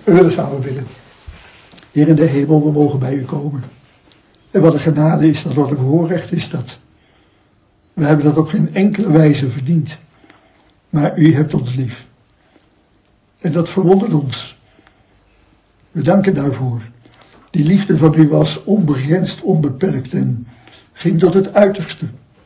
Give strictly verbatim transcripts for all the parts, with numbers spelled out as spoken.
We willen samen bidden. Heer in de hemel, we mogen bij u komen. En wat een genade is dat, wat een voorrecht is dat. We hebben dat op geen enkele wijze verdiend. Maar u hebt ons lief. En dat verwondert ons. We danken daarvoor. Die liefde van u was onbegrensd, onbeperkt en ging tot het uiterste.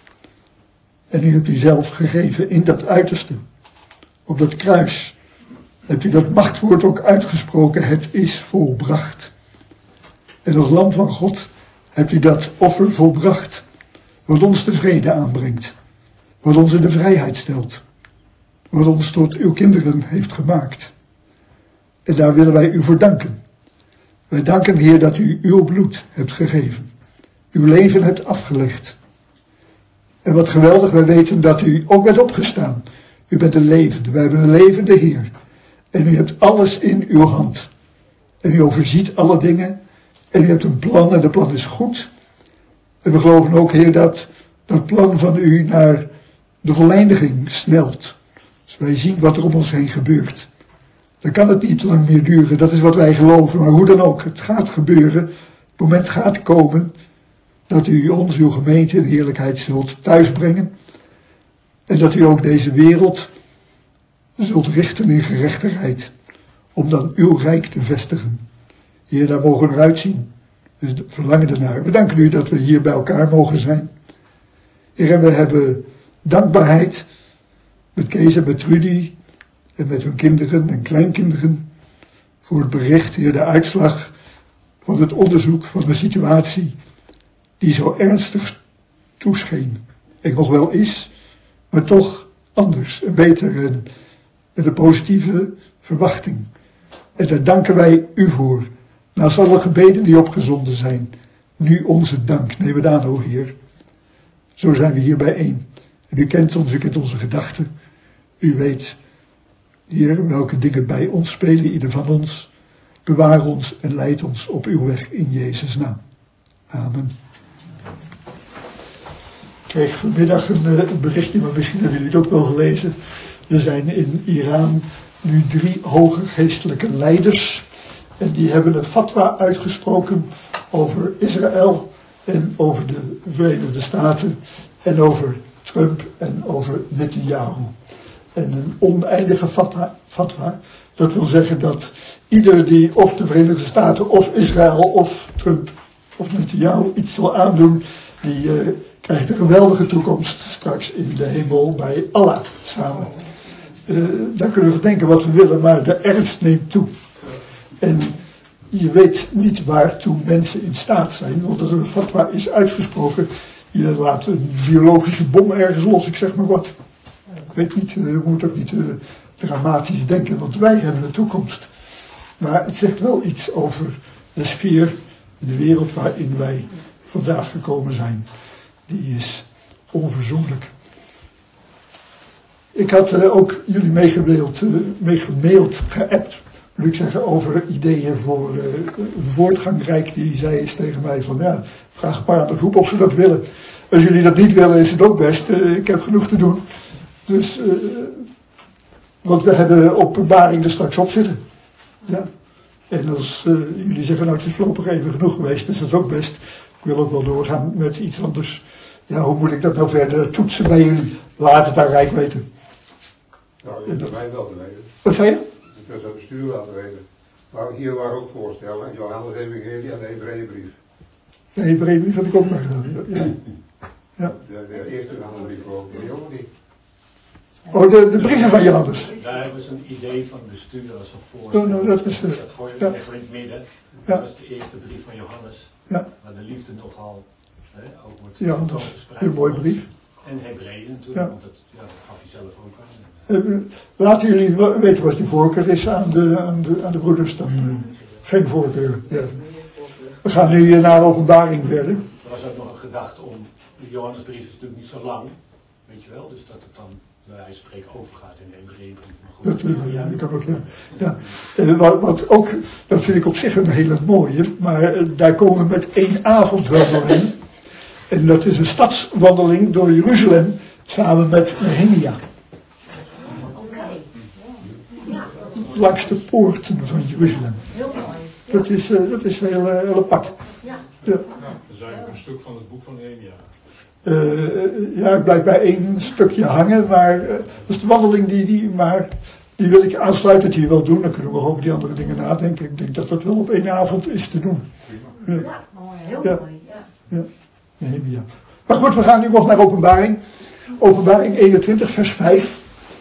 En u hebt u zelf gegeven in dat uiterste. Op dat kruis hebt u dat machtwoord ook uitgesproken. Het is volbracht. En als lam van God hebt u dat offer volbracht. Wat ons de vrede aanbrengt. Wat ons in de vrijheid stelt. Wat ons tot uw kinderen heeft gemaakt. En daar willen wij u voor danken. Wij danken, Heer, dat u uw bloed hebt gegeven. Uw leven hebt afgelegd. En wat geweldig, wij weten dat u ook bent opgestaan. U bent een levende, wij hebben een levende Heer. En u hebt alles in uw hand. En u overziet alle dingen. En u hebt een plan en dat plan is goed. En we geloven ook, Heer, dat dat plan van u naar de voleindiging snelt. Dus wij zien wat er om ons heen gebeurt. Dan kan het niet lang meer duren, dat is wat wij geloven. Maar hoe dan ook, het gaat gebeuren. Het moment gaat komen dat u ons, uw gemeente in heerlijkheid zult thuisbrengen. En dat u ook deze wereld zult richten in gerechtigheid. Om dan uw rijk te vestigen. Heer, daar mogen we naar uitzien. Dus verlangen ernaar. We danken u dat we hier bij elkaar mogen zijn. Heer, en we hebben dankbaarheid met Kees en met Rudy en met hun kinderen en kleinkinderen voor het bericht, Heer, de uitslag van het onderzoek van de situatie die zo ernstig toescheen en nog wel is, maar toch anders en beter en met een positieve verwachting. En daar danken wij u voor. Naast alle gebeden die opgezonden zijn, nu onze dank. Neem het aan, o Heer. Zo zijn we hier bijeen. En u kent ons, u kent onze gedachten. U weet, Heer, welke dingen bij ons spelen, ieder van ons. Bewaar ons en leid ons op uw weg in Jezus' naam. Amen. Ik kreeg vanmiddag een, een berichtje, maar misschien hebben jullie het ook wel gelezen. Er zijn in Iran nu drie hoge geestelijke leiders. En die hebben een fatwa uitgesproken over Israël en over de Verenigde Staten en over Trump en over Netanyahu. En een oneindige fatwa, fatwa. Dat wil zeggen dat ieder die of de Verenigde Staten of Israël of Trump of Netanyahu iets wil aandoen, die uh, krijgt een geweldige toekomst straks in de hemel bij Allah samen. Uh, daar kunnen we denken wat we willen, maar de ernst neemt toe. En je weet niet waartoe mensen in staat zijn, want als er een fatwa is uitgesproken, je laat een biologische bom ergens los, ik zeg maar wat. Ik weet niet, je moet ook niet uh, dramatisch denken, want wij hebben een toekomst. Maar het zegt wel iets over de sfeer in de wereld waarin wij vandaag gekomen zijn. Die is onverzoenlijk. Ik had uh, ook jullie meegemaild, uh, meegemaild, geappt, moet ik zeggen, over ideeën voor uh, voortgang. Rijk die zei eens tegen mij van, ja, vraag een paar aan de groep of ze dat willen. Als jullie dat niet willen is het ook best, uh, ik heb genoeg te doen. Dus, uh, want we hebben openbaring er straks op zitten. Ja. En als uh, jullie zeggen, nou het is voorlopig even genoeg geweest, is dat ook best. Ik wil ook wel doorgaan met iets anders. Ja, hoe moet ik dat nou verder toetsen bij jullie? Laat het aan Rijk weten. Nou, je kunt mij wel te weten. Wat zei je? Je kunt het bestuur laten weten. Maar hier waren ook voorstellen. En Johannes Evangelie en de Hebreeënbrief. De Hebreeënbrief heb ik ook meegedaan. Ja. Ja. De, de eerste Johannesbrief ook. Maar jongen niet. Oh, de, de brieven van Johannes. Daar hebben ze een idee van bestuur als een voorstel. Oh, nou, dat is, uh, dat gooi je ja. even in het midden. Ja. Dat was de eerste brief van Johannes. Ja. Waar de liefde nogal hè, ook wordt Ja, dat is een mooie brief. En Hebreeën natuurlijk, Ja. want dat, ja, dat gaf hij zelf ook aan. Uh, laten jullie weten wat je voorkeur is aan de, aan de, aan de broeders. Dan, uh, geen voorkeur. Ja. We gaan nu uh, naar openbaring verder. Er was ook nog een gedachte om, de Johannesbrief is natuurlijk niet zo lang, weet je wel, dus dat het dan bij wijze van spreken overgaat in de Hebreeënbrief. Dat, uh, ja, dat kan ook, ja. ja. Uh, wat, wat ook, dat vind ik op zich een hele mooie, maar uh, daar komen we met één avond wel doorheen. En dat is een stadswandeling door Jeruzalem samen met Nehemia. langs de poorten van Jeruzalem. Heel mooi. Dat is, uh, dat is heel, uh, heel apart. Ja. Ja. Ja, dat is eigenlijk een stuk van het boek van Nehemia. Uh, ja, het blijft bij één stukje hangen, maar uh, dat is de wandeling die, die, maar die wil ik aansluitend hier wel doen. Dan kunnen we nog over die andere dingen nadenken. Ik denk dat dat wel op één avond is te doen. Ja, ja mooi, heel ja. mooi. Ja. Ja. Nehemia. Maar goed, we gaan nu nog naar Openbaring. Openbaring eenentwintig, vers vijf.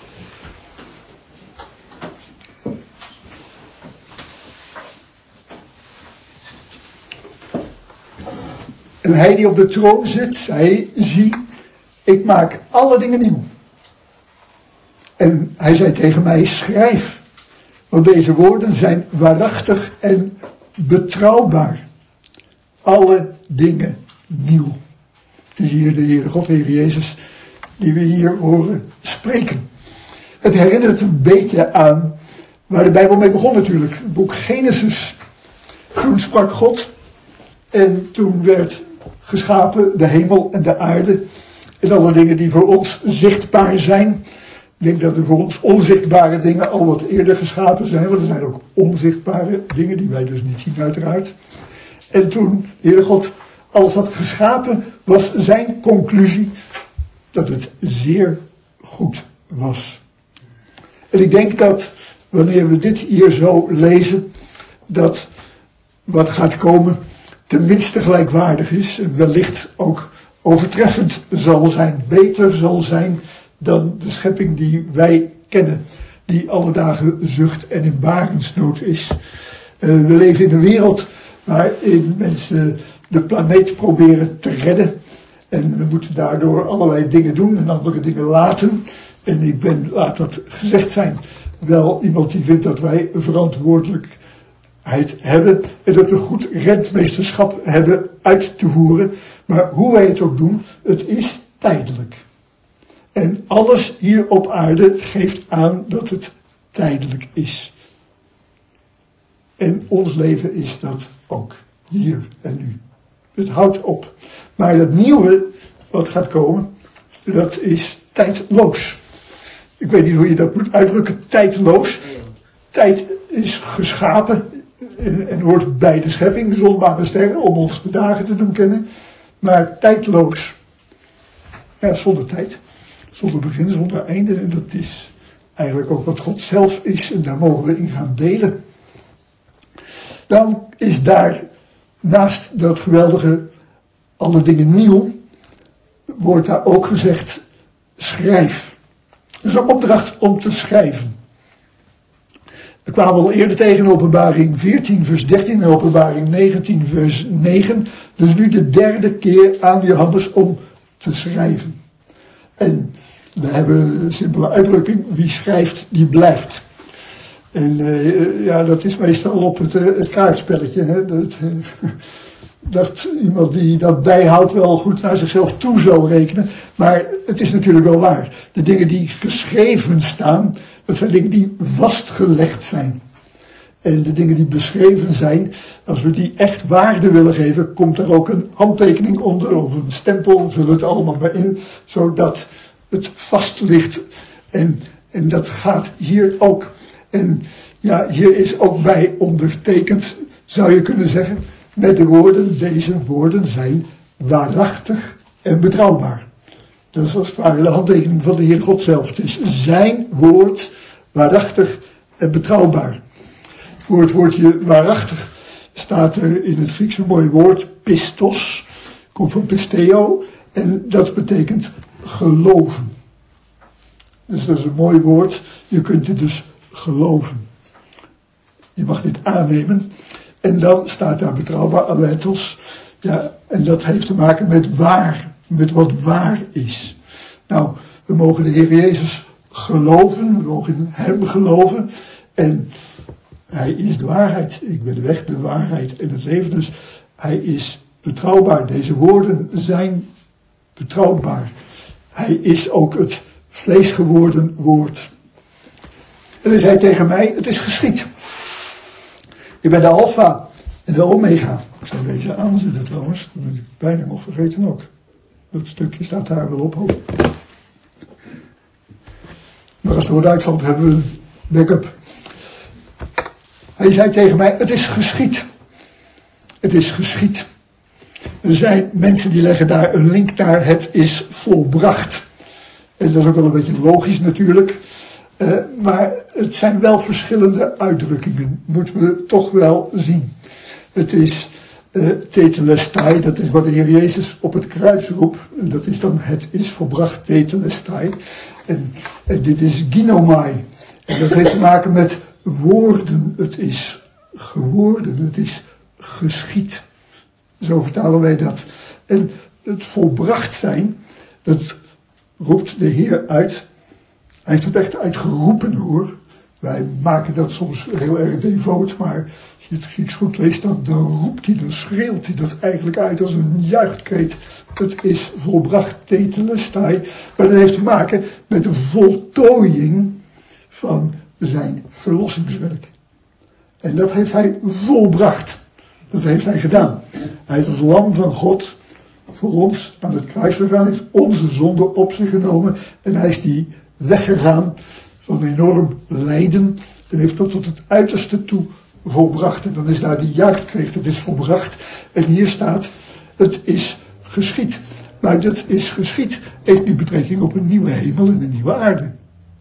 En hij die op de troon zit, zei, zie, ik maak alle dingen nieuw. En hij zei tegen mij, schrijf, want deze woorden zijn waarachtig en betrouwbaar. Alle dingen nieuw. Het is hier de Heere God, de Heer Jezus, die we hier horen spreken. Het herinnert een beetje aan waar de Bijbel mee begon natuurlijk. Het boek Genesis. Toen sprak God en toen werd geschapen de hemel en de aarde. En alle dingen die voor ons zichtbaar zijn. Ik denk dat er voor ons onzichtbare dingen al wat eerder geschapen zijn. Want er zijn ook onzichtbare dingen die wij dus niet zien uiteraard. En toen de Heere God alles had geschapen, was zijn conclusie dat het zeer goed was. En ik denk dat wanneer we dit hier zo lezen, dat wat gaat komen tenminste gelijkwaardig is en wellicht ook overtreffend zal zijn, beter zal zijn dan de schepping die wij kennen, die alle dagen zucht en in barensnood is. Uh, we leven in een wereld waarin mensen de planeet proberen te redden. En we moeten daardoor allerlei dingen doen en andere dingen laten. En ik ben, laat dat gezegd zijn, wel iemand die vindt dat wij verantwoordelijkheid hebben. En dat we goed rentmeesterschap hebben uit te voeren. Maar hoe wij het ook doen, het is tijdelijk. En alles hier op aarde geeft aan dat het tijdelijk is. En ons leven is dat ook. Hier en nu. Het houdt op. Maar het nieuwe wat gaat komen, dat is tijdloos. Ik weet niet hoe je dat moet uitdrukken, tijdloos. Tijd is geschapen en, en hoort bij de schepping, zon, maan en sterren, om ons de dagen te doen kennen. Maar tijdloos. Ja, zonder tijd. Zonder begin, zonder einde. En dat is eigenlijk ook wat God zelf is. En daar mogen we in gaan delen. Dan is daar naast dat geweldige alle dingen nieuw, wordt daar ook gezegd, schrijf. Dat is een opdracht om te schrijven. We kwamen al eerder tegen in Openbaring veertien vers dertien en Openbaring negentien vers negen. Dus nu de derde keer aan Johannes om te schrijven. En we hebben een simpele uitdrukking, wie schrijft, die blijft. En uh, ja, dat is meestal op het, uh, het kaartspelletje. Hè? Dat, uh, dat iemand die dat bijhoudt wel goed naar zichzelf toe zou rekenen. Maar het is natuurlijk wel waar. De dingen die geschreven staan, dat zijn dingen die vastgelegd zijn. En de dingen die beschreven zijn, als we die echt waarde willen geven, komt er ook een handtekening onder of een stempel, vul het allemaal maar in, zodat het vast ligt. En, en dat gaat hier ook. En ja, hier is ook bij ondertekend, zou je kunnen zeggen, met de woorden, deze woorden zijn waarachtig en betrouwbaar. Dat is als het ware de handtekening van de Heer God zelf. Het is zijn woord, waarachtig en betrouwbaar. Voor het woordje waarachtig staat er in het Grieks een mooi woord, pistos, komt van pisteo, en dat betekent geloven. Dus dat is een mooi woord, je kunt dit dus geloven. Je mag dit aannemen. En dan staat daar betrouwbaar, aletos. Ja, en dat heeft te maken met waar. Met wat waar is. Nou, we mogen de Heer Jezus geloven. We mogen in hem geloven. En hij is de waarheid. Ik ben de weg, de waarheid en het leven. Dus hij is betrouwbaar. Deze woorden zijn betrouwbaar. Hij is ook het vleesgeworden woord. En hij zei tegen mij, het is geschied. Ik ben de alfa en de omega. Ik zou deze aanzetten trouwens, dat ben ik bijna nog vergeten ook. Dat stukje staat daar wel op. Hoop. Maar als er wat uitvalt, hebben we een backup. Hij zei tegen mij, het is geschied. Het is geschied. Er zijn mensen die leggen daar een link naar, het is volbracht. En dat is ook wel een beetje logisch natuurlijk. Uh, maar het zijn wel verschillende uitdrukkingen, moeten we toch wel zien. Het is uh, tetelestai, dat is wat de Heer Jezus op het kruis roept. Dat is dan, het is volbracht, tetelestai. En, en dit is ginomai. En dat heeft te maken met woorden. Het is geworden, het is geschied. Zo vertalen wij dat. En het volbracht zijn, dat roept de Heer uit. Hij heeft het echt uitgeroepen hoor. Wij maken dat soms heel erg devoot, maar als je het Grieks goed leest, dan, dan roept hij, dan schreeuwt hij dat eigenlijk uit als een juichkreet. Het is volbracht, tetelestai. Maar dat heeft te maken met de voltooiing van zijn verlossingswerk. En dat heeft hij volbracht. Dat heeft hij gedaan. Hij is als lam van God voor ons aan het kruis gegaan, heeft onze zonde op zich genomen en hij is die weggegaan van enorm lijden en heeft dat tot het uiterste toe volbracht. En dan is daar die juichkreet, het is volbracht. En hier staat, het is geschied. Maar dat is geschied heeft nu betrekking op een nieuwe hemel en een nieuwe aarde.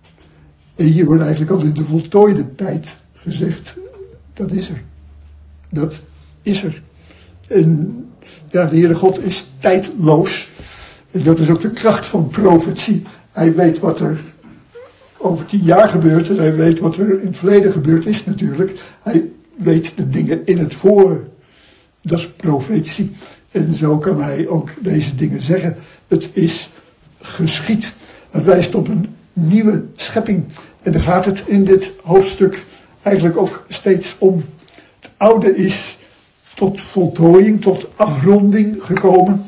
En hier wordt eigenlijk al in de voltooide tijd gezegd, dat is er. Dat is er. En ja, de Heere God is tijdloos. En dat is ook de kracht van profetie. Hij weet wat er over tien jaar gebeurt en hij weet wat er in het verleden gebeurd is natuurlijk. Hij weet de dingen in het voren. Dat is profetie. En zo kan hij ook deze dingen zeggen. Het is geschied. Het wijst op een nieuwe schepping. En daar gaat het in dit hoofdstuk eigenlijk ook steeds om. Het oude is tot voltooiing, tot afronding gekomen.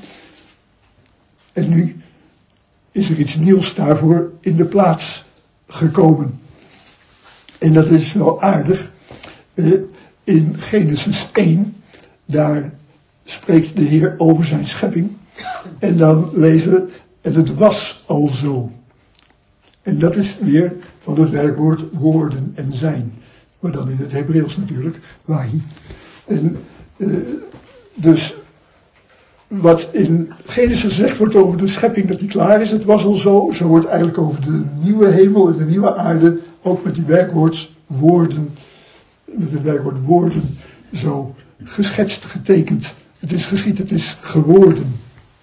En nu is er iets nieuws daarvoor in de plaats gekomen. En dat is wel aardig. Uh, in Genesis één, daar spreekt de Heer over zijn schepping. En dan lezen we, en het was al zo. En dat is weer van het werkwoord worden en zijn. Maar dan in het Hebreeuws natuurlijk, wahi. En uh, dus wat in Genesis gezegd wordt over de schepping dat die klaar is, het was al zo. Zo wordt eigenlijk over de nieuwe hemel en de nieuwe aarde, ook met die werkwoord woorden, met het werkwoord woorden, zo geschetst, getekend. Het is geschied, het is geworden.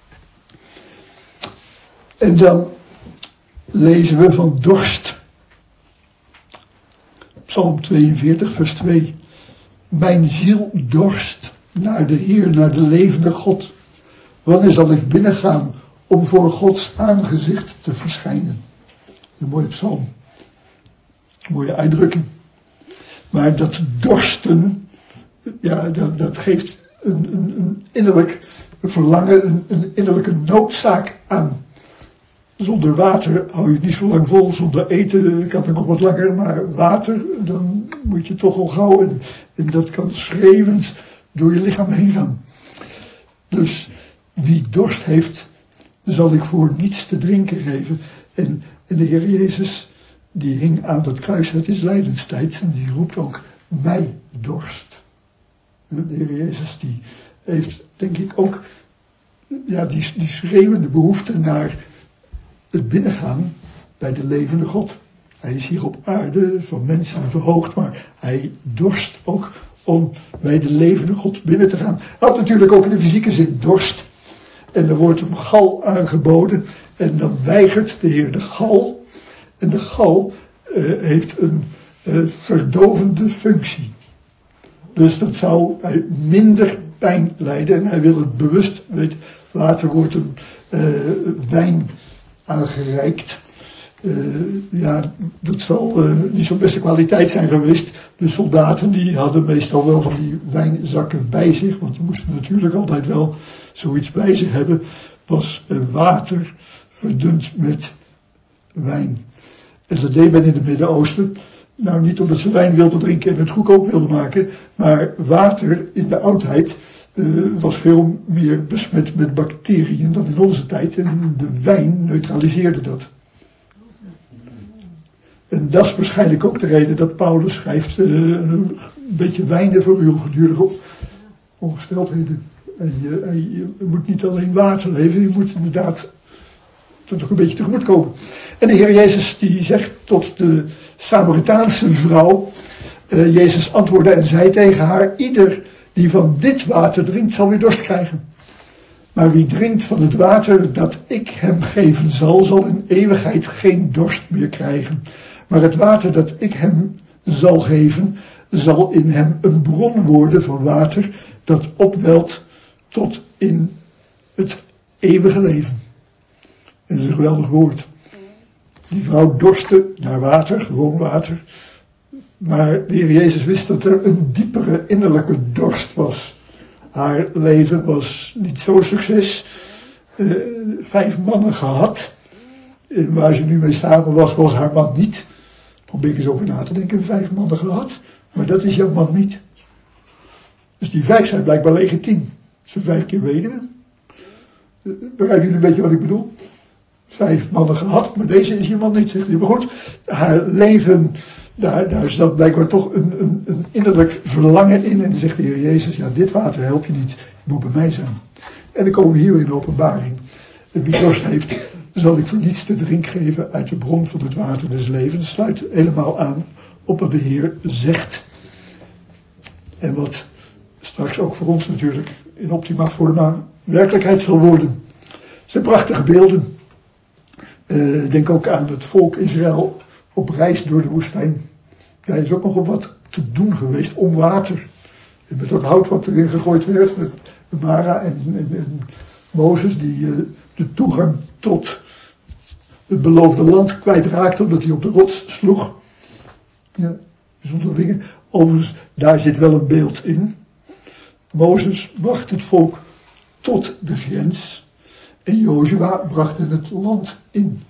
En dan lezen we van dorst. Psalm tweeënveertig, vers twee. Mijn ziel dorst naar de Heer, naar de levende God. Wanneer zal ik binnengaan om voor Gods aangezicht te verschijnen? Een mooie psalm. Een mooie uitdrukking. Maar dat dorsten, ja, dat, dat geeft een, een, een innerlijk verlangen, een, een innerlijke noodzaak aan. Zonder water hou je het niet zo lang vol, zonder eten kan het nog wat langer, maar water, dan moet je toch al gauw, en, en dat kan schreeuwend door je lichaam heen gaan. Dus wie dorst heeft, zal ik voor niets te drinken geven. En, en de Heer Jezus, die hing aan dat kruis, het is lijdenstijd, en die roept ook, mij dorst. De Heer Jezus, die heeft, denk ik ook, ja, die, die schreeuwende behoefte naar het binnengaan bij de levende God. Hij is hier op aarde van mensen verhoogd, maar hij dorst ook om bij de levende God binnen te gaan. Hij had natuurlijk ook in de fysieke zin dorst. En er wordt hem gal aangeboden. En dan weigert de Heer de gal. En de gal uh, heeft een uh, verdovende functie. Dus dat zou hij minder pijn lijden. En hij wil het bewust, weet, later wordt hem uh, wijn aangereikt. Uh, ja, dat zal uh, niet zo'n beste kwaliteit zijn geweest. De soldaten die hadden meestal wel van die wijnzakken bij zich, want ze moesten natuurlijk altijd wel zoiets bij zich hebben. Was uh, water verdund met wijn. En dat deed men in het Midden-Oosten. Nou, niet omdat ze wijn wilden drinken en het goedkoop wilden maken, maar water in de oudheid uh, was veel meer besmet met bacteriën dan in onze tijd. En de wijn neutraliseerde dat. En dat is waarschijnlijk ook de reden dat Paulus schrijft, uh, een beetje wijnen voor uw gedurige ongesteldheden. En je, en je moet niet alleen water leven, je moet inderdaad tot ook een beetje tegemoet komen. En de Heer Jezus die zegt tot de Samaritaanse vrouw, uh, Jezus antwoordde en zei tegen haar, ieder die van dit water drinkt zal weer dorst krijgen. Maar wie drinkt van het water dat ik hem geven zal, zal in eeuwigheid geen dorst meer krijgen. Maar het water dat ik hem zal geven, zal in hem een bron worden van water dat opwelt tot in het eeuwige leven. Dat is een geweldig woord. Die vrouw dorstte naar water, gewoon water. Maar de Heer Jezus wist dat er een diepere innerlijke dorst was. Haar leven was niet zo'n succes. Uh, vijf mannen gehad. En waar ze nu mee samen was, was haar man niet. Probeer ik eens over na te denken. Vijf mannen gehad. Maar dat is jouw man niet. Dus die vijf zijn blijkbaar legitiem. Ze vijf keer weduwe. Uh, begrijpen jullie een beetje wat ik bedoel? Vijf mannen gehad, maar deze is je man niet, zegt hij. Maar goed, haar leven, daar, daar zat blijkbaar toch een, een, een innerlijk verlangen in. En dan zegt de Heer Jezus, ja, dit water helpt je niet, je moet bij mij zijn. En dan komen we hier in de openbaring. En wie dorst heeft, zal ik voor niets te drinken geven uit de bron van het water des levens. Dat sluit helemaal aan op wat de Heer zegt. En wat straks ook voor ons natuurlijk in optima forma werkelijkheid zal worden. Het zijn prachtige beelden. Uh, denk ook aan het volk Israël op reis door de woestijn. Daar is ook nog op wat te doen geweest om water. En met dat hout wat erin gegooid werd, met Mara en, en, en Mozes, die uh, de toegang tot het beloofde land kwijtraakte, omdat hij op de rots sloeg. Ja, bijzondere dingen. Overigens, daar zit wel een beeld in. Mozes bracht het volk tot de grens. En Jozua bracht hen het land in.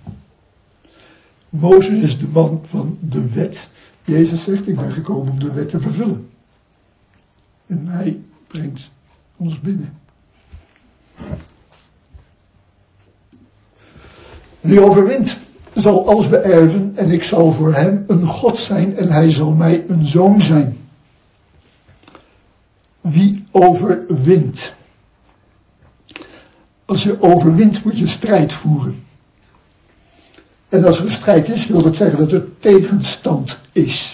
Mozes is de man van de wet. Jezus zegt, ik ben gekomen om de wet te vervullen. En hij brengt ons binnen. Wie overwint, zal alles beërven en ik zal voor hem een God zijn en hij zal mij een zoon zijn. Wie overwint. Als je overwint moet je strijd voeren. En als er een strijd is, wil dat zeggen dat er tegenstand is.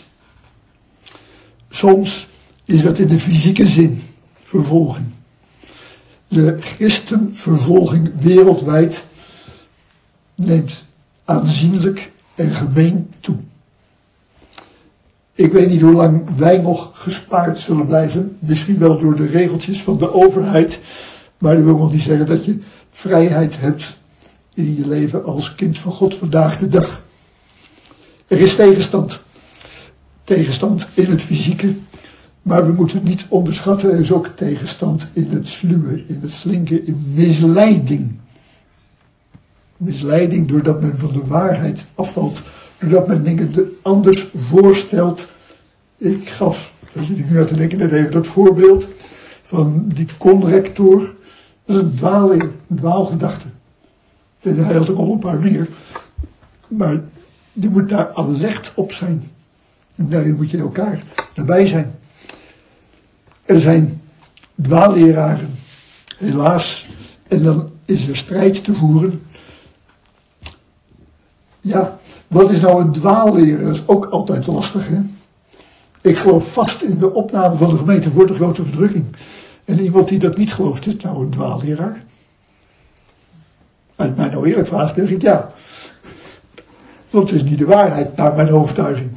Soms is dat in de fysieke zin vervolging. De christenvervolging wereldwijd neemt aanzienlijk en gemeen toe. Ik weet niet hoe lang wij nog gespaard zullen blijven. Misschien wel door de regeltjes van de overheid. Maar dat wil nog niet zeggen dat je vrijheid hebt in je leven als kind van God vandaag de dag. Er is tegenstand. Tegenstand in het fysieke. Maar we moeten het niet onderschatten. Er is ook tegenstand in het sluwe, in het slinken, in misleiding. Misleiding doordat men van de waarheid afvalt. Doordat men dingen anders voorstelt. Ik gaf, daar zit ik nu aan te denken, net even dat voorbeeld van die conrector. Dat is een dwaling, een dwaalgedachte. En hij had er al een paar meer. Maar je moet daar alert op zijn. En daarin moet je elkaar erbij zijn. Er zijn dwaalleraren, helaas. En dan is er strijd te voeren. Ja, wat is nou een dwaalleraar? Dat is ook altijd lastig, hè? Ik geloof vast in de opname van de gemeente voor de grote verdrukking. En iemand die dat niet gelooft, is nou een dwaalleraar? Als je mij nou eerlijk vraagt, denk ik ja. Want het is niet de waarheid, naar mijn overtuiging.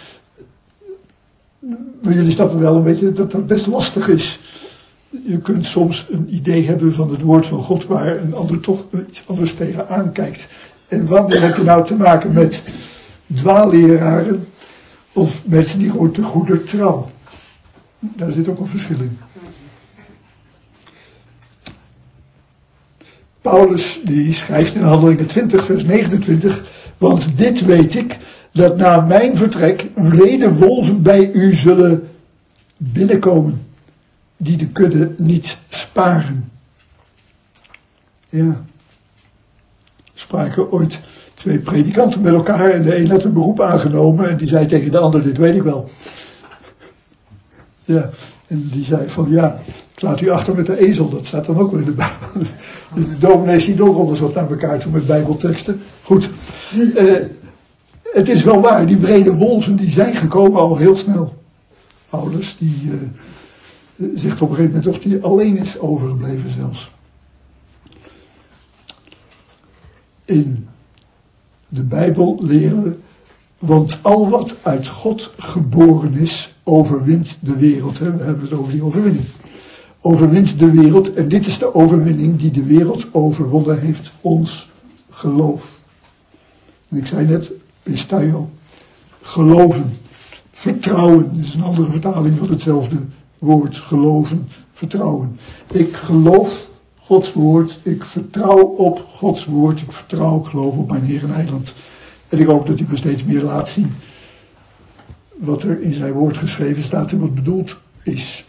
Maar jullie snappen wel een beetje dat dat best lastig is. Je kunt soms een idee hebben van het woord van God, waar een ander toch iets anders tegen aankijkt. En wanneer heb je nou te maken met dwaalleraren of mensen die gewoon te goeder trouw? Daar zit ook een verschil in. Paulus die schrijft in Handelingen twintig vers negenentwintig, want dit weet ik, dat na mijn vertrek wrede wolven bij u zullen binnenkomen, die de kudde niet sparen. Ja, we spraken ooit twee predikanten met elkaar en de een had een beroep aangenomen en die zei tegen de ander, dit weet ik wel. Ja, en die zei van ja, ik laat u achter met de ezel, dat staat dan ook wel in de Bijbel. Dus de dominees zien ook onderzocht naar elkaar toe met Bijbelteksten. Goed, uh, het is wel waar, die brede wolven die zijn gekomen al heel snel. Paulus die uh, zegt op een gegeven moment of die alleen is overgebleven zelfs. In de Bijbel leren we, want al wat uit God geboren is, overwint de wereld. Hè? We hebben het over die overwinning. Overwint de wereld en dit is de overwinning die de wereld overwonnen heeft, ons geloof. En ik zei net, pistaio, geloven, vertrouwen, is een andere vertaling van hetzelfde woord, geloven, vertrouwen. Ik geloof Gods woord, ik vertrouw op Gods woord, ik vertrouw, ik geloof op mijn Heer en Heiland. En ik hoop dat hij me steeds meer laat zien wat er in zijn woord geschreven staat en wat bedoeld is.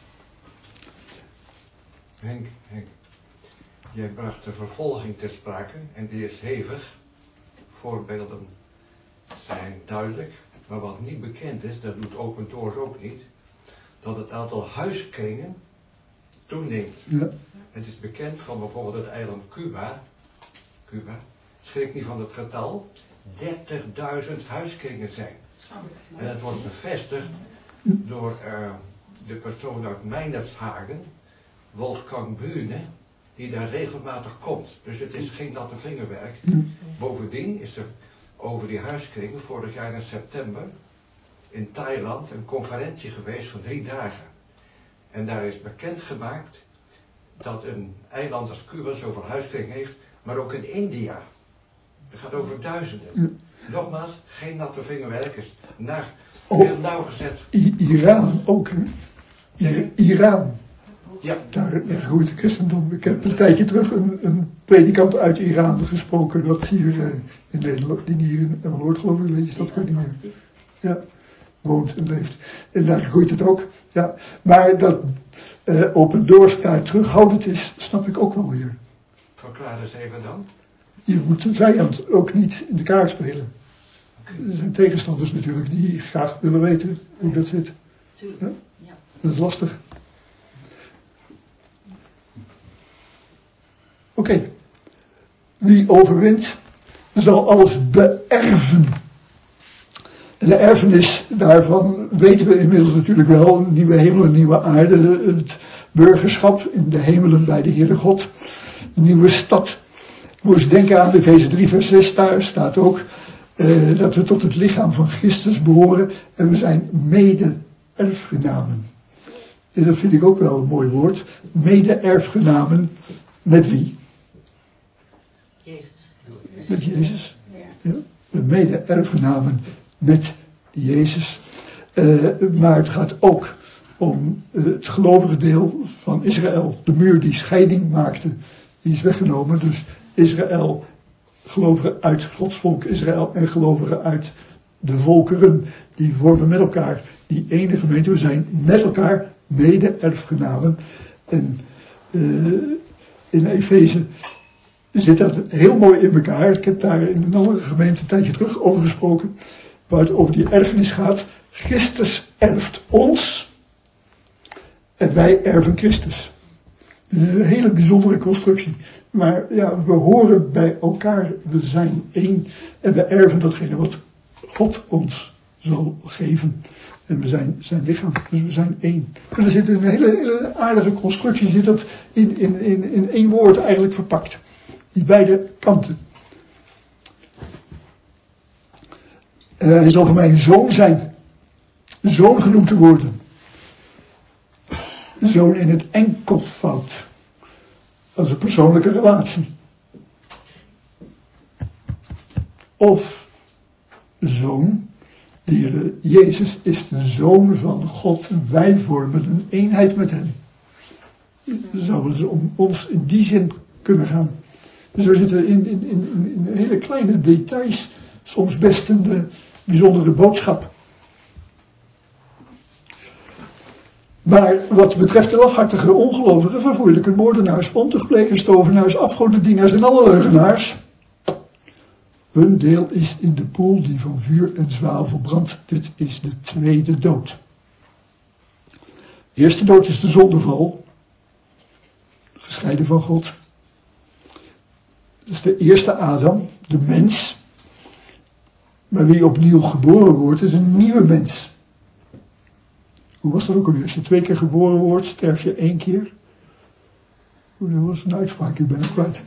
Henk, Henk, jij bracht de vervolging ter sprake en die is hevig. Voorbeelden zijn duidelijk, maar wat niet bekend is, dat doet Open Doors ook niet, dat het aantal huiskringen toeneemt. Ja. Het is bekend van bijvoorbeeld het eiland Cuba, Cuba, schrik niet van het getal, dertigduizend huiskringen zijn. En het wordt bevestigd door uh, de persoon uit Meinershagen, Wolfgang Bühne, die daar regelmatig komt. Dus het is geen natte vingerwerk. Bovendien is er over die huiskringen vorig jaar in september in Thailand een conferentie geweest van drie dagen. En daar is bekendgemaakt dat een eiland als Cuba zoveel huiskringen heeft, maar ook in India. Het gaat over duizenden. Nogmaals, geen natte vingerwerk, is naar, heel nauwgezet. I- Iran ook, hè? I- Iran. Ja. Daar ja, groeit het christendom. Ik heb een tijdje terug een, een predikant uit Iran gesproken, dat hier uh, in Nederland, die hier in Emmeloord geloof ik, leest dat kan niet meer. Ja, woont en leeft. En daar groeit het ook. Ja, maar dat uh, op een doorspraak terughoudend is, snap ik ook wel weer. Verklaar eens even dan. Je moet de vijand ook niet in de kaart spelen. Er zijn tegenstanders natuurlijk die graag willen weten hoe dat zit. Ja? Dat is lastig. Oké. Okay. Wie overwint, zal alles beërven. En de erfenis daarvan weten we inmiddels natuurlijk wel. Een nieuwe hemel, een nieuwe aarde. Het burgerschap in de hemelen bij de Heere God. Een nieuwe stad. Ik moest denken aan Efeze drie vers zes. Daar staat ook uh, dat we tot het lichaam van Christus behoren. En we zijn mede-erfgenamen. En dat vind ik ook wel een mooi woord. Mede-erfgenamen. Met wie? Jezus. Met Jezus. Ja. Mede-erfgenamen met Jezus. Uh, maar het gaat ook om uh, het gelovige deel van Israël. De muur die scheiding maakte, die is weggenomen. Dus Israël, gelovigen uit Gods volk Israël en gelovigen uit de volkeren, die vormen met elkaar die ene gemeente. We zijn met elkaar mede-erfgenamen. En uh, in Efeze zit dat heel mooi in elkaar. Ik heb daar in een andere gemeente een tijdje terug over gesproken, waar het over die erfenis gaat. Christus erft ons en wij erven Christus. Een hele bijzondere constructie. Maar ja, we horen bij elkaar, we zijn één en we erven datgene wat God ons zal geven. En we zijn zijn lichaam, dus we zijn één. En er zit een hele, hele aardige constructie, zit dat in, in, in, in één woord eigenlijk verpakt. Die beide kanten. Uh, hij zal voor mij een zoon zijn. Een zoon genoemd te worden. Een zoon in het enkelvoud. Dat is een persoonlijke relatie. Of zoon. De Heer Jezus is de zoon van God. Wij vormen een eenheid met hem. Zou het om ons in die zin kunnen gaan. Dus we zitten in, in, in, in hele kleine details. Soms best een uh, bijzondere boodschap. Maar wat betreft de lafhartige ongelovigen, vervoerlijke moordenaars, ontuchtplegers, tovenaars, afgodendienaars en alle leugenaars. Hun deel is in de poel die van vuur en zwavel brandt. Dit is de tweede dood. De eerste dood is de zondeval. Gescheiden van God. Dat is de eerste Adam, de mens. Maar wie opnieuw geboren wordt, is een nieuwe mens. Hoe was dat ook alweer? Als je twee keer geboren wordt, sterf je één keer. Dat was een uitspraak, ik ben het kwijt.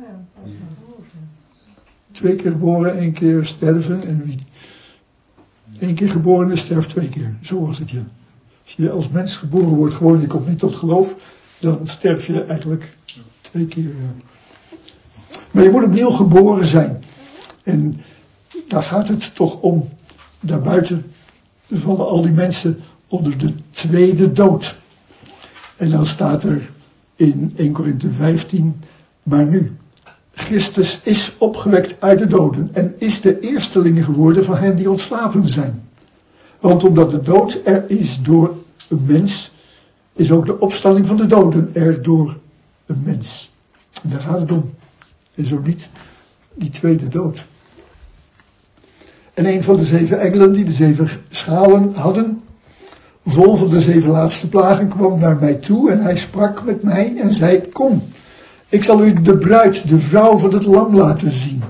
Twee keer geboren, één keer sterven. En wie één keer geboren is, sterft twee keer. Zo was het, ja. Als je als mens geboren wordt, gewoon, je komt niet tot geloof, dan sterf je eigenlijk twee keer. Ja. Maar je moet opnieuw geboren zijn. En daar gaat het toch om. Daarbuiten vallen al die mensen onder de tweede dood. En dan staat er in Eerste Korinthe vijftien, maar nu. Christus is opgewekt uit de doden en is de eersteling geworden van hen die ontslapen zijn. Want omdat de dood er is door een mens, is ook de opstanding van de doden er door een mens. En daar gaat het om. En zo niet die tweede dood. En een van de zeven engelen die de zeven schalen hadden, vol van de zeven laatste plagen, kwam naar mij toe en hij sprak met mij en zei, kom, ik zal u de bruid, de vrouw van het lam laten zien.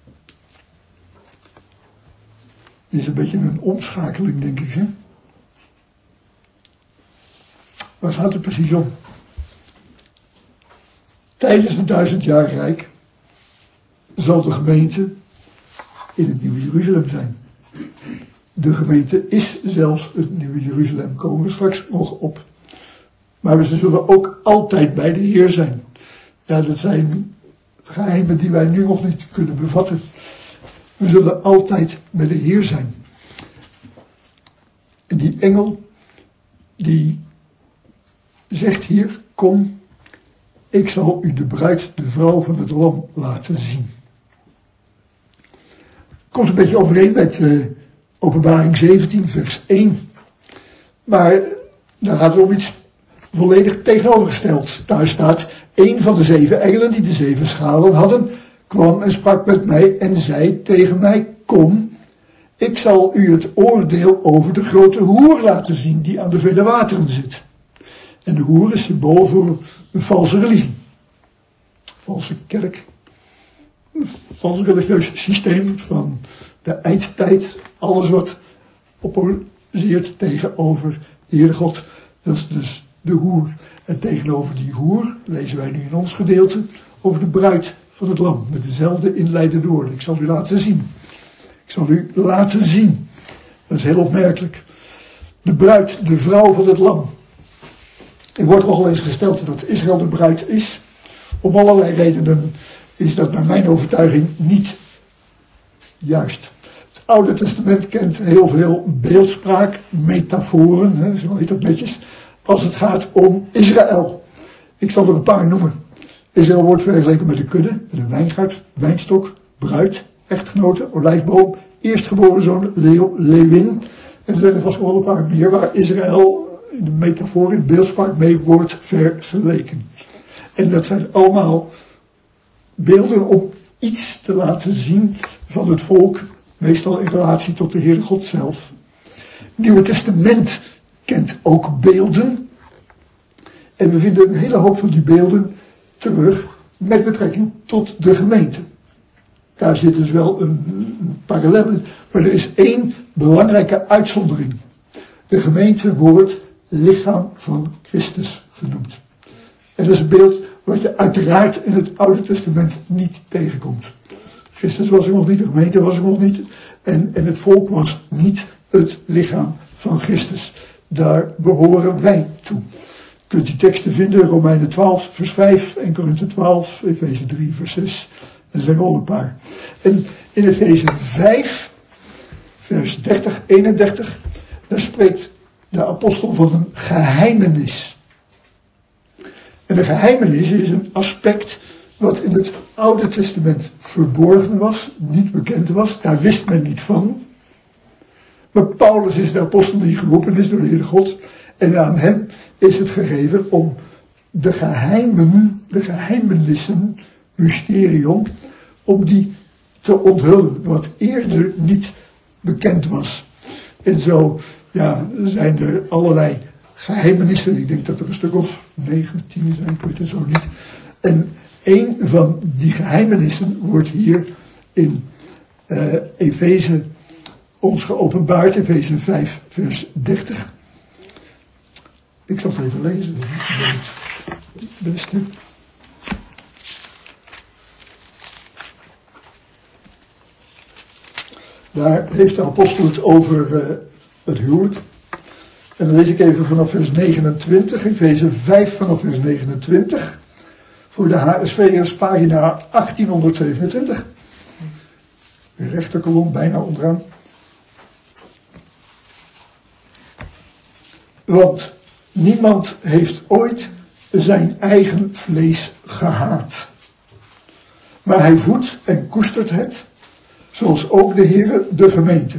Dit is een beetje een omschakeling, denk ik, hè? Waar gaat het precies om? Tijdens het duizendjaarrijk zal de gemeente in het Nieuwe Jeruzalem zijn. De gemeente is zelfs het Nieuwe Jeruzalem, komen we straks nog op. Maar we zullen ook altijd bij de Heer zijn. Ja, dat zijn geheimen die wij nu nog niet kunnen bevatten. We zullen altijd bij de Heer zijn. En die engel, die zegt hier, kom, ik zal u de bruid, de vrouw van het lam laten zien. Komt een beetje overeen met uh, Openbaring zeventien, vers één. Maar daar gaat het om iets volledig tegenovergesteld. Daar staat, een van de zeven engelen die de zeven schalen hadden, kwam en sprak met mij en zei tegen mij, kom, ik zal u het oordeel over de grote hoer laten zien die aan de vele wateren zit. En de hoer is symbool voor een valse religie. Valse kerk. Een vals religieus systeem van de eindtijd. Alles wat opposeert tegenover de Heere God. Dat is dus de hoer. En tegenover die hoer lezen wij nu in ons gedeelte over de bruid van het lam. Met dezelfde inleidende woorden. Ik zal u laten zien. Ik zal u laten zien. Dat is heel opmerkelijk. De bruid, de vrouw van het lam. Er wordt al eens gesteld dat Israël de bruid is. Om allerlei redenen is dat naar mijn overtuiging niet juist. Het Oude Testament kent heel veel beeldspraak, metaforen, hè, zo heet dat netjes, als het gaat om Israël. Ik zal er een paar noemen. Israël wordt vergeleken met een kudde, met een wijngaard, wijnstok, bruid, echtgenote, olijfboom, eerstgeboren zoon, leeuw, leeuwin. En er zijn er vast wel een paar meer waar Israël in de metafoor, in de beeldspraak mee wordt vergeleken. En dat zijn allemaal beelden om iets te laten zien van het volk, meestal in relatie tot de Heere God zelf. Het Nieuwe Testament kent ook beelden. En we vinden een hele hoop van die beelden terug met betrekking tot de gemeente. Daar zit dus wel een, een parallel in, maar er is één belangrijke uitzondering. De gemeente wordt lichaam van Christus genoemd. En dat is een beeld wat je uiteraard in het Oude Testament niet tegenkomt. Christus was er nog niet, de gemeente was er nog niet. En, en het volk was niet het lichaam van Christus. Daar behoren wij toe. Je kunt die teksten vinden, Romeinen twaalf vers vijf, Eerste Korinthe twaalf, Efeze drie vers zes. Er zijn wel een paar. En in Efeze vijf vers dertig, eenendertig, daar spreekt de apostel van een geheimenis. En de geheimenis is een aspect wat in het Oude Testament verborgen was, niet bekend was, daar wist men niet van. Maar Paulus is de apostel die geroepen is door de Heere God. En aan hem is het gegeven om de geheimen, de geheimenissen, mysterium, om die te onthullen wat eerder niet bekend was. En zo ja, zijn er allerlei geheimenissen. Ik denk dat er een stuk of negentien zijn, ik weet het zo niet. En een van die geheimenissen wordt hier in uh, Efeze ons geopenbaard, Efeze vijf vers dertig. Ik zal het even lezen, dat is het beste. Daar heeft de apostel het over uh, het huwelijk. En dan lees ik even vanaf vers negenentwintig, Efeze vijf vanaf vers negenentwintig. Voor de H S V'ers pagina achttienhonderdzevenentwintig. De rechterkolom bijna onderaan. Want niemand heeft ooit zijn eigen vlees gehaat. Maar hij voedt en koestert het, zoals ook de Heere de gemeente.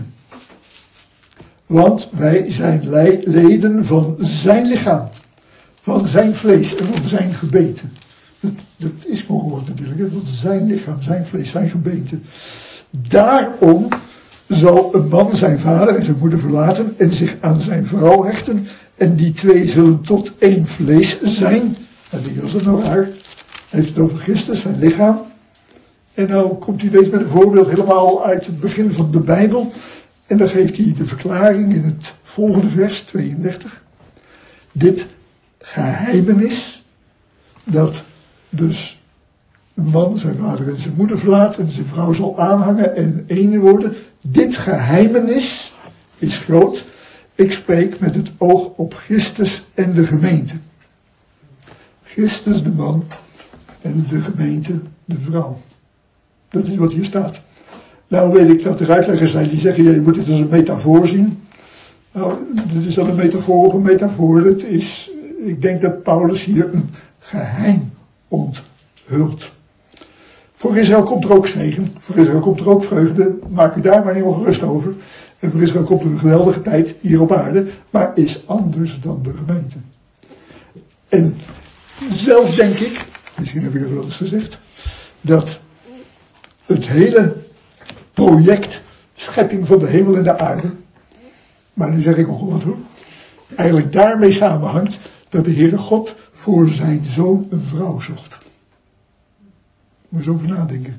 Want wij zijn leden van zijn lichaam, van zijn vlees en van zijn gebeten. Dat, dat is gewoon wat natuurlijk, hè? Dat is zijn lichaam, zijn vlees, zijn gebeten. Daarom zal een man zijn vader en zijn moeder verlaten en zich aan zijn vrouw hechten. En die twee zullen tot één vlees zijn. En wie was het nou waar? Hij heeft het over Christus, zijn lichaam. En nou komt hij deze met een voorbeeld helemaal uit het begin van de Bijbel. En dan geeft hij de verklaring in het volgende vers, tweeëndertig. Dit geheimenis, dat dus een man zijn vader en zijn moeder verlaat en zijn vrouw zal aanhangen en één worden. Dit geheimenis is groot. Ik spreek met het oog op Christus en de gemeente. Christus de man en de gemeente de vrouw. Dat is wat hier staat. Nou weet ik dat er uitleggers zijn die zeggen, je moet dit als een metafoor zien. Nou, dit is dan een metafoor op een metafoor. Het is, ik denk dat Paulus hier een geheim onthult. Voor Israël komt er ook zegen, voor Israël komt er ook vreugde, maak u daar maar niet ongerust over. En voor Israël komt er een geweldige tijd hier op aarde, maar is anders dan de gemeente. En zelf denk ik, misschien heb ik het wel eens gezegd, dat het hele project schepping van de hemel en de aarde, maar nu zeg ik nogal wat hoor, eigenlijk daarmee samenhangt dat de Heere God voor zijn zoon een vrouw zocht. Moet je eens over nadenken.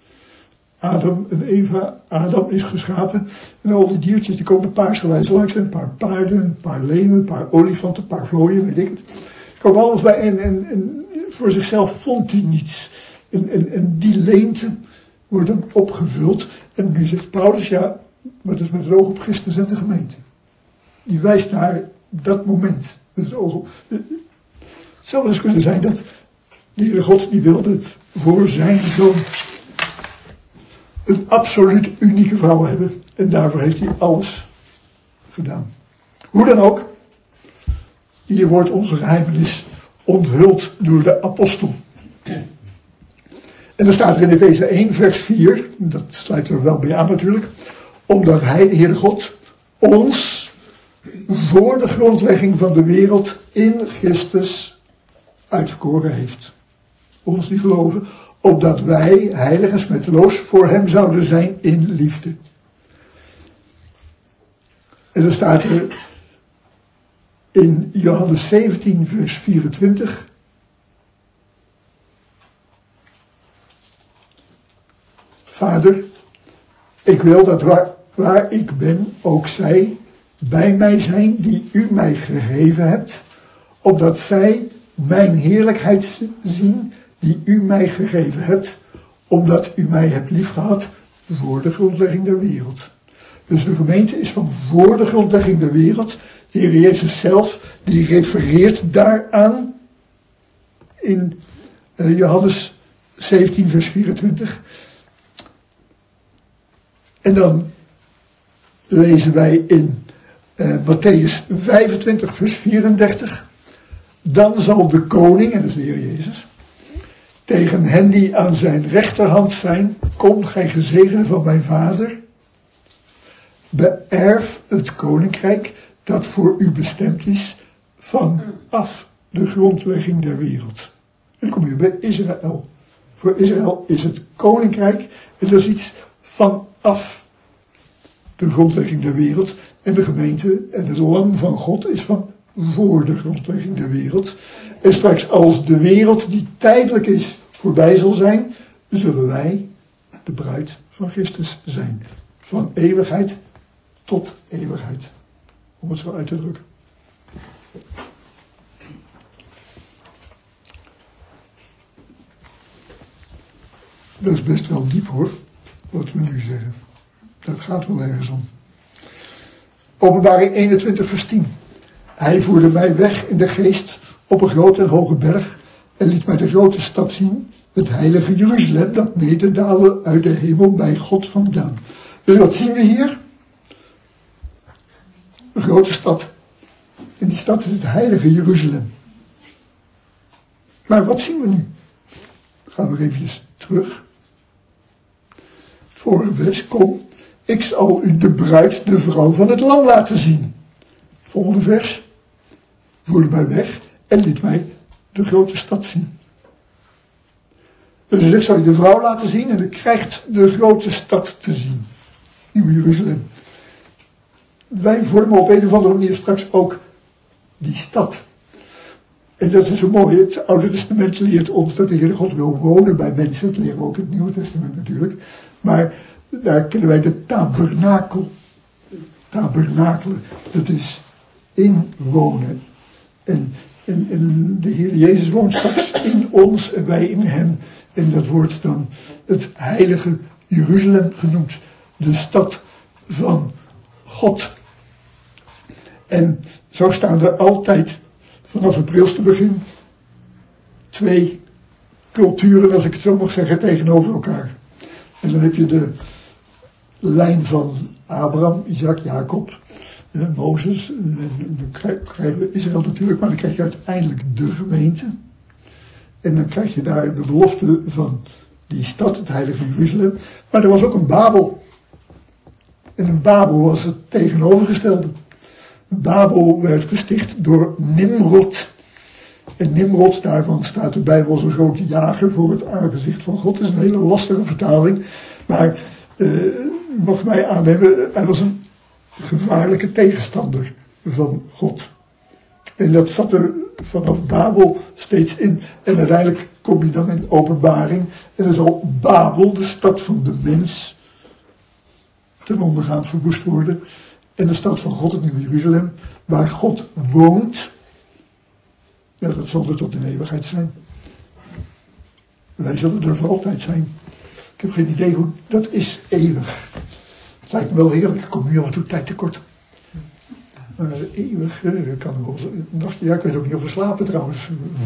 Adam en Eva, Adam is geschapen en al die diertjes die komen paarsgewijs langs, een paar paarden, een paar leeuwen, een paar olifanten, een paar vlooien, weet ik het. Die komen alles bij en, en, en voor zichzelf vond hij niets. En, en, en die leemte wordt dan opgevuld. En nu zegt Paulus, ja, maar dat is met het oog op Christus en de gemeente. Die wijst naar dat moment. Met het oog op. Het zou dus kunnen zijn dat de Heere God die wilde voor zijn zoon een absoluut unieke vrouw hebben. En daarvoor heeft hij alles gedaan. Hoe dan ook, hier wordt onze geheimenis onthuld door de apostel. En dan staat er in Efeze één vers vier, dat sluit er wel bij aan natuurlijk, omdat hij, de Heere God, ons voor de grondlegging van de wereld in Christus uitverkoren heeft. Ons die geloven, opdat wij, heilig en smetteloos, voor hem zouden zijn in liefde. En dan staat er in Johannes zeventien vers vierentwintig... Vader, ik wil dat waar, waar ik ben, ook zij bij mij zijn die u mij gegeven hebt, opdat zij mijn heerlijkheid zien die u mij gegeven hebt, omdat u mij hebt liefgehad voor de grondlegging der wereld. Dus de gemeente is van voor de grondlegging der wereld. De Heer Jezus zelf, die refereert daaraan in uh, Johannes zeventien vers vierentwintig. En dan lezen wij in uh, Matthäus vijfentwintig vers vierendertig. Dan zal de koning, en dat is de Heer Jezus, tegen hen die aan zijn rechterhand zijn, kom gij gezegende van mijn vader, beërf het koninkrijk dat voor u bestemd is vanaf de grondlegging der wereld. En dan kom je bij Israël. Voor Israël is het koninkrijk En dat is iets vanaf de grondlegging der wereld. En de gemeente en het lam van God is van voor de grondlegging der wereld. En straks als de wereld die tijdelijk is voorbij zal zijn, zullen wij de bruid van Christus zijn. Van eeuwigheid tot eeuwigheid. Om het zo uit te drukken. Dat is best wel diep hoor, wat we nu zeggen. Dat gaat wel ergens om. Openbaring eenentwintig vers tien. Hij voerde mij weg in de geest op een grote en hoge berg en liet mij de grote stad zien, het heilige Jeruzalem, dat nederdaalde uit de hemel bij God vandaan. Dus wat zien we hier? Een grote stad. En die stad is het heilige Jeruzalem. Maar wat zien we nu? Gaan we even terug. Vorige vers, kom, ik zal u de bruid, de vrouw van het lam laten zien. Volgende vers, voerde mij weg en liet mij de grote stad zien. Dus ik zal je de vrouw laten zien en je krijgt de grote stad te zien. Nieuw Jeruzalem. Wij vormen op een of andere manier straks ook die stad. En dat is zo mooi. Het Oude Testament leert ons dat de Heere God wil wonen bij mensen. Dat leren we ook in het Nieuwe Testament natuurlijk. Maar daar kennen wij de tabernakel. Tabernakelen. Dat is inwonen. En, en, en de Heer Jezus woont straks in ons en wij in hem. En dat wordt dan het heilige Jeruzalem genoemd. De stad van God. En zo staan er altijd vanaf het prilste begin twee culturen, als ik het zo mag zeggen, tegenover elkaar. En dan heb je de lijn van Abraham, Isaac, Jacob, eh, Mozes. En dan krijgen we Israël natuurlijk, maar dan krijg je uiteindelijk de gemeente. En dan krijg je daar de belofte van die stad, het heilige Jeruzalem. Maar er was ook een Babel. En een Babel was het tegenovergestelde. Babel werd gesticht door Nimrod. En Nimrod, daarvan staat de Bijbel als een grote jager voor het aangezicht van God. Dat is een hele lastige vertaling. Maar uh, u mag mij aannemen, hij was een gevaarlijke tegenstander van God. En dat zat er vanaf Babel steeds in. En uiteindelijk kom je dan in Openbaring. En dan zal Babel, de stad van de mens, ten ondergaan verwoest worden. En de stad van God, het nieuwe Jeruzalem, waar God woont. Ja, dat zal er tot in eeuwigheid zijn. Wij zullen er voor altijd zijn. Ik heb geen idee hoe, dat is eeuwig. Het lijkt me wel heerlijk, ik kom nu af en toe tijd tekort. Maar eeuwig, ik kan er wel een nachtje, ja, ik weet ook niet of we slapen trouwens.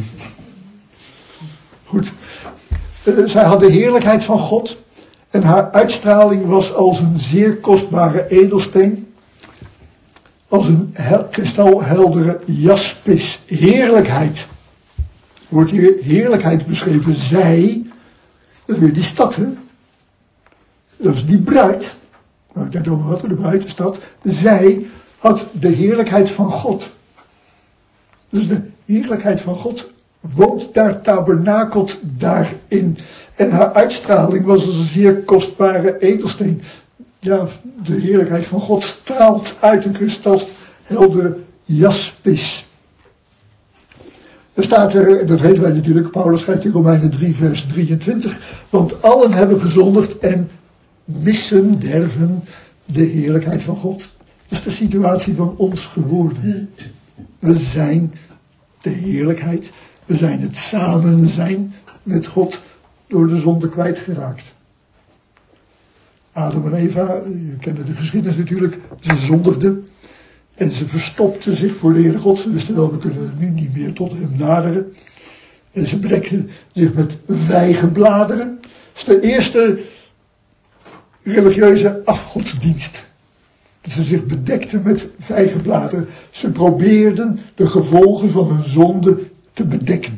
Goed. Uh, zij had de heerlijkheid van God. En haar uitstraling was als een zeer kostbare edelsteen. Als een hel- kristalheldere jaspis. Heerlijkheid. Wordt hier heerlijkheid beschreven. Zij, dat is weer die stad, hè. Dat is die bruid. Waar ik net over had, de bruid, de stad. Zij had de heerlijkheid van God. Dus de heerlijkheid van God woont daar, tabernakelt daarin. En haar uitstraling was als een zeer kostbare edelsteen. Ja, de heerlijkheid van God straalt uit een kristalheldere jaspis. Er staat er, dat weten wij natuurlijk, Paulus schrijft in Romeinen drie vers drieëntwintig. Want allen hebben gezondigd en missen, derven de heerlijkheid van God. Dat is de situatie van ons geworden. We zijn de heerlijkheid, we zijn het samen zijn met God door de zonde kwijtgeraakt. Adam en Eva, je kent de geschiedenis natuurlijk, ze zondigden en ze verstopten zich voor de Heere God. Ze wisten wel, we kunnen nu niet meer tot hem naderen. En ze bedekten zich met vijgenbladeren. Dat is de eerste religieuze afgodsdienst. Dat ze zich bedekten met vijgenbladeren. Ze probeerden de gevolgen van hun zonde te bedekken.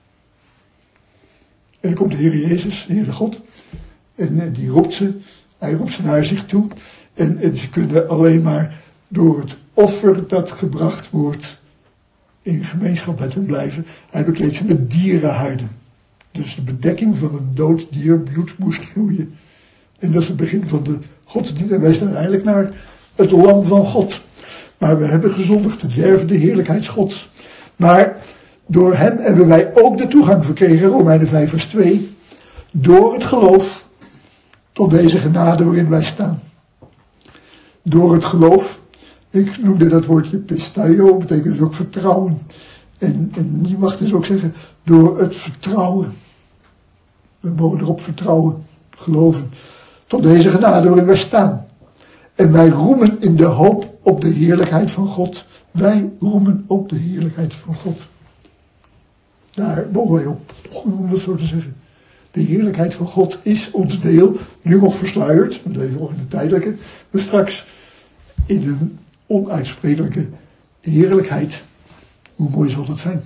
En dan komt de Heer Jezus, de Heere God, en, en die roept ze, hij roept ze naar zich toe. En, en ze kunnen alleen maar door het offer dat gebracht wordt in gemeenschap met hem blijven. Hij bekleedt ze met dierenhuiden. Dus de bedekking van een dood dier, bloed moest vloeien En dat is het begin van de godsdienst. En wij staan eigenlijk naar het lam van God. Maar we hebben gezondigd, het derven de heerlijkheid Gods. Maar door hem hebben wij ook de toegang verkregen, Romeinen vijf vers twee, door het geloof tot deze genade waarin wij staan. Door het geloof, ik noemde dat woordje pistaio, betekent dus ook vertrouwen. En, en je mag dus ook zeggen, door het vertrouwen. We mogen erop vertrouwen, geloven, tot deze genade waarin wij staan. En wij roemen in de hoop op de heerlijkheid van God. Wij roemen op de heerlijkheid van God. Daar mogen wij op, om dat zo te zeggen. De heerlijkheid van God is ons deel, nu nog versluierd, want even nog in de tijdelijke, maar straks in een onuitsprekelijke heerlijkheid. Hoe mooi zal dat zijn?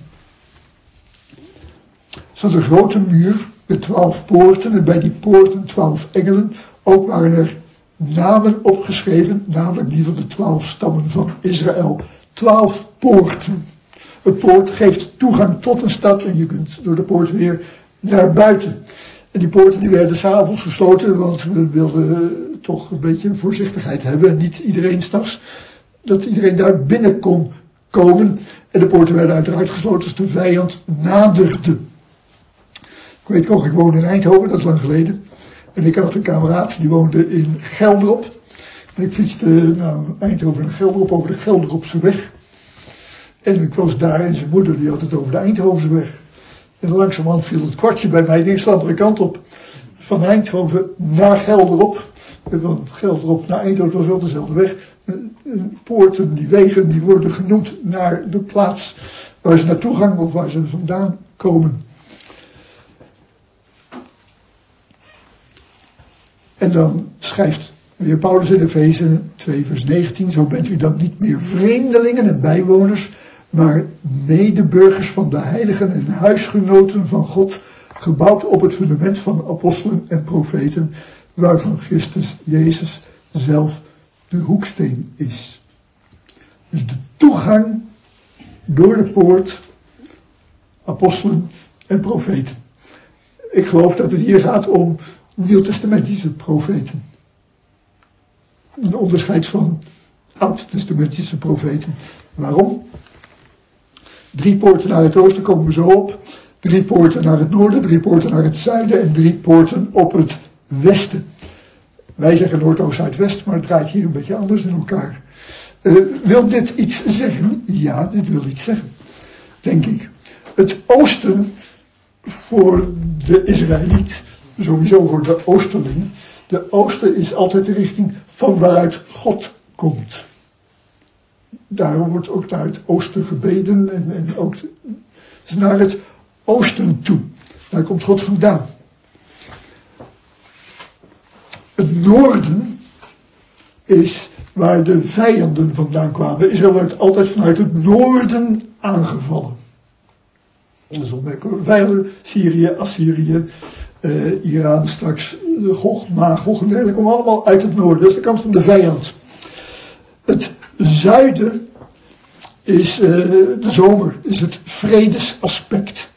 Er zat een grote muur met twaalf poorten en bij die poorten twaalf engelen. Ook waren er namen opgeschreven, namelijk die van de twaalf stammen van Israël. Twaalf poorten. Een poort geeft toegang tot een stad en je kunt door de poort weer naar buiten. En die poorten die werden 's avonds gesloten, want we wilden toch een beetje voorzichtigheid hebben. En niet iedereen 's nachts, dat iedereen daar binnen kon komen. En de poorten werden uiteraard gesloten als de vijand naderde. Ik weet nog, ik woonde in Eindhoven, dat is lang geleden. En ik had een kameraad, die woonde in Gelderop. En ik fietste naar Eindhoven en Gelderop over de Gelderopse weg. En ik was daar en zijn moeder, die had het over de Eindhovense weg. En langzamerhand viel het kwartje bij mij, die de andere kant op. Van Eindhoven naar Gelderop. En van Gelderop naar Eindhoven was wel dezelfde weg. Poorten, die wegen, die worden genoemd naar de plaats waar ze naartoe gaan of waar ze vandaan komen. En dan schrijft weer Paulus in Efeze twee vers negentien, zo bent u dan niet meer vreemdelingen en bijwoners, maar medeburgers van de heiligen en huisgenoten van God, gebouwd op het fundament van apostelen en profeten, waarvan Christus Jezus zelf de hoeksteen is. Dus de toegang door de poort, apostelen en profeten. Ik geloof dat het hier gaat om Nieuwtestamentische profeten. Een onderscheid van Oud-testamentische profeten. Waarom? Drie poorten naar het oosten komen we zo op. Drie poorten naar het noorden, drie poorten naar het zuiden en drie poorten op het westen. Wij zeggen noord, oost, zuid, west, maar het draait hier een beetje anders in elkaar. Uh, wil dit iets zeggen? Ja, dit wil iets zeggen. Denk ik. Het oosten voor de Israëliet, sowieso voor de oosterling. De oosten is altijd de richting van waaruit God komt. Daarom wordt ook naar het oosten gebeden en, en ook dus naar het oosten toe. Daar komt God vandaan. Het noorden is waar de vijanden vandaan kwamen. Israël werd altijd vanuit het noorden aangevallen. Dat is opmerkelijk. Vijanden, Syrië, Assyrië, uh, Iran straks, Gog, Magog en dergelijke, komen allemaal uit het noorden. Dat is de kant van de vijand. Het zuiden is uh, de zomer, is het vredesaspect.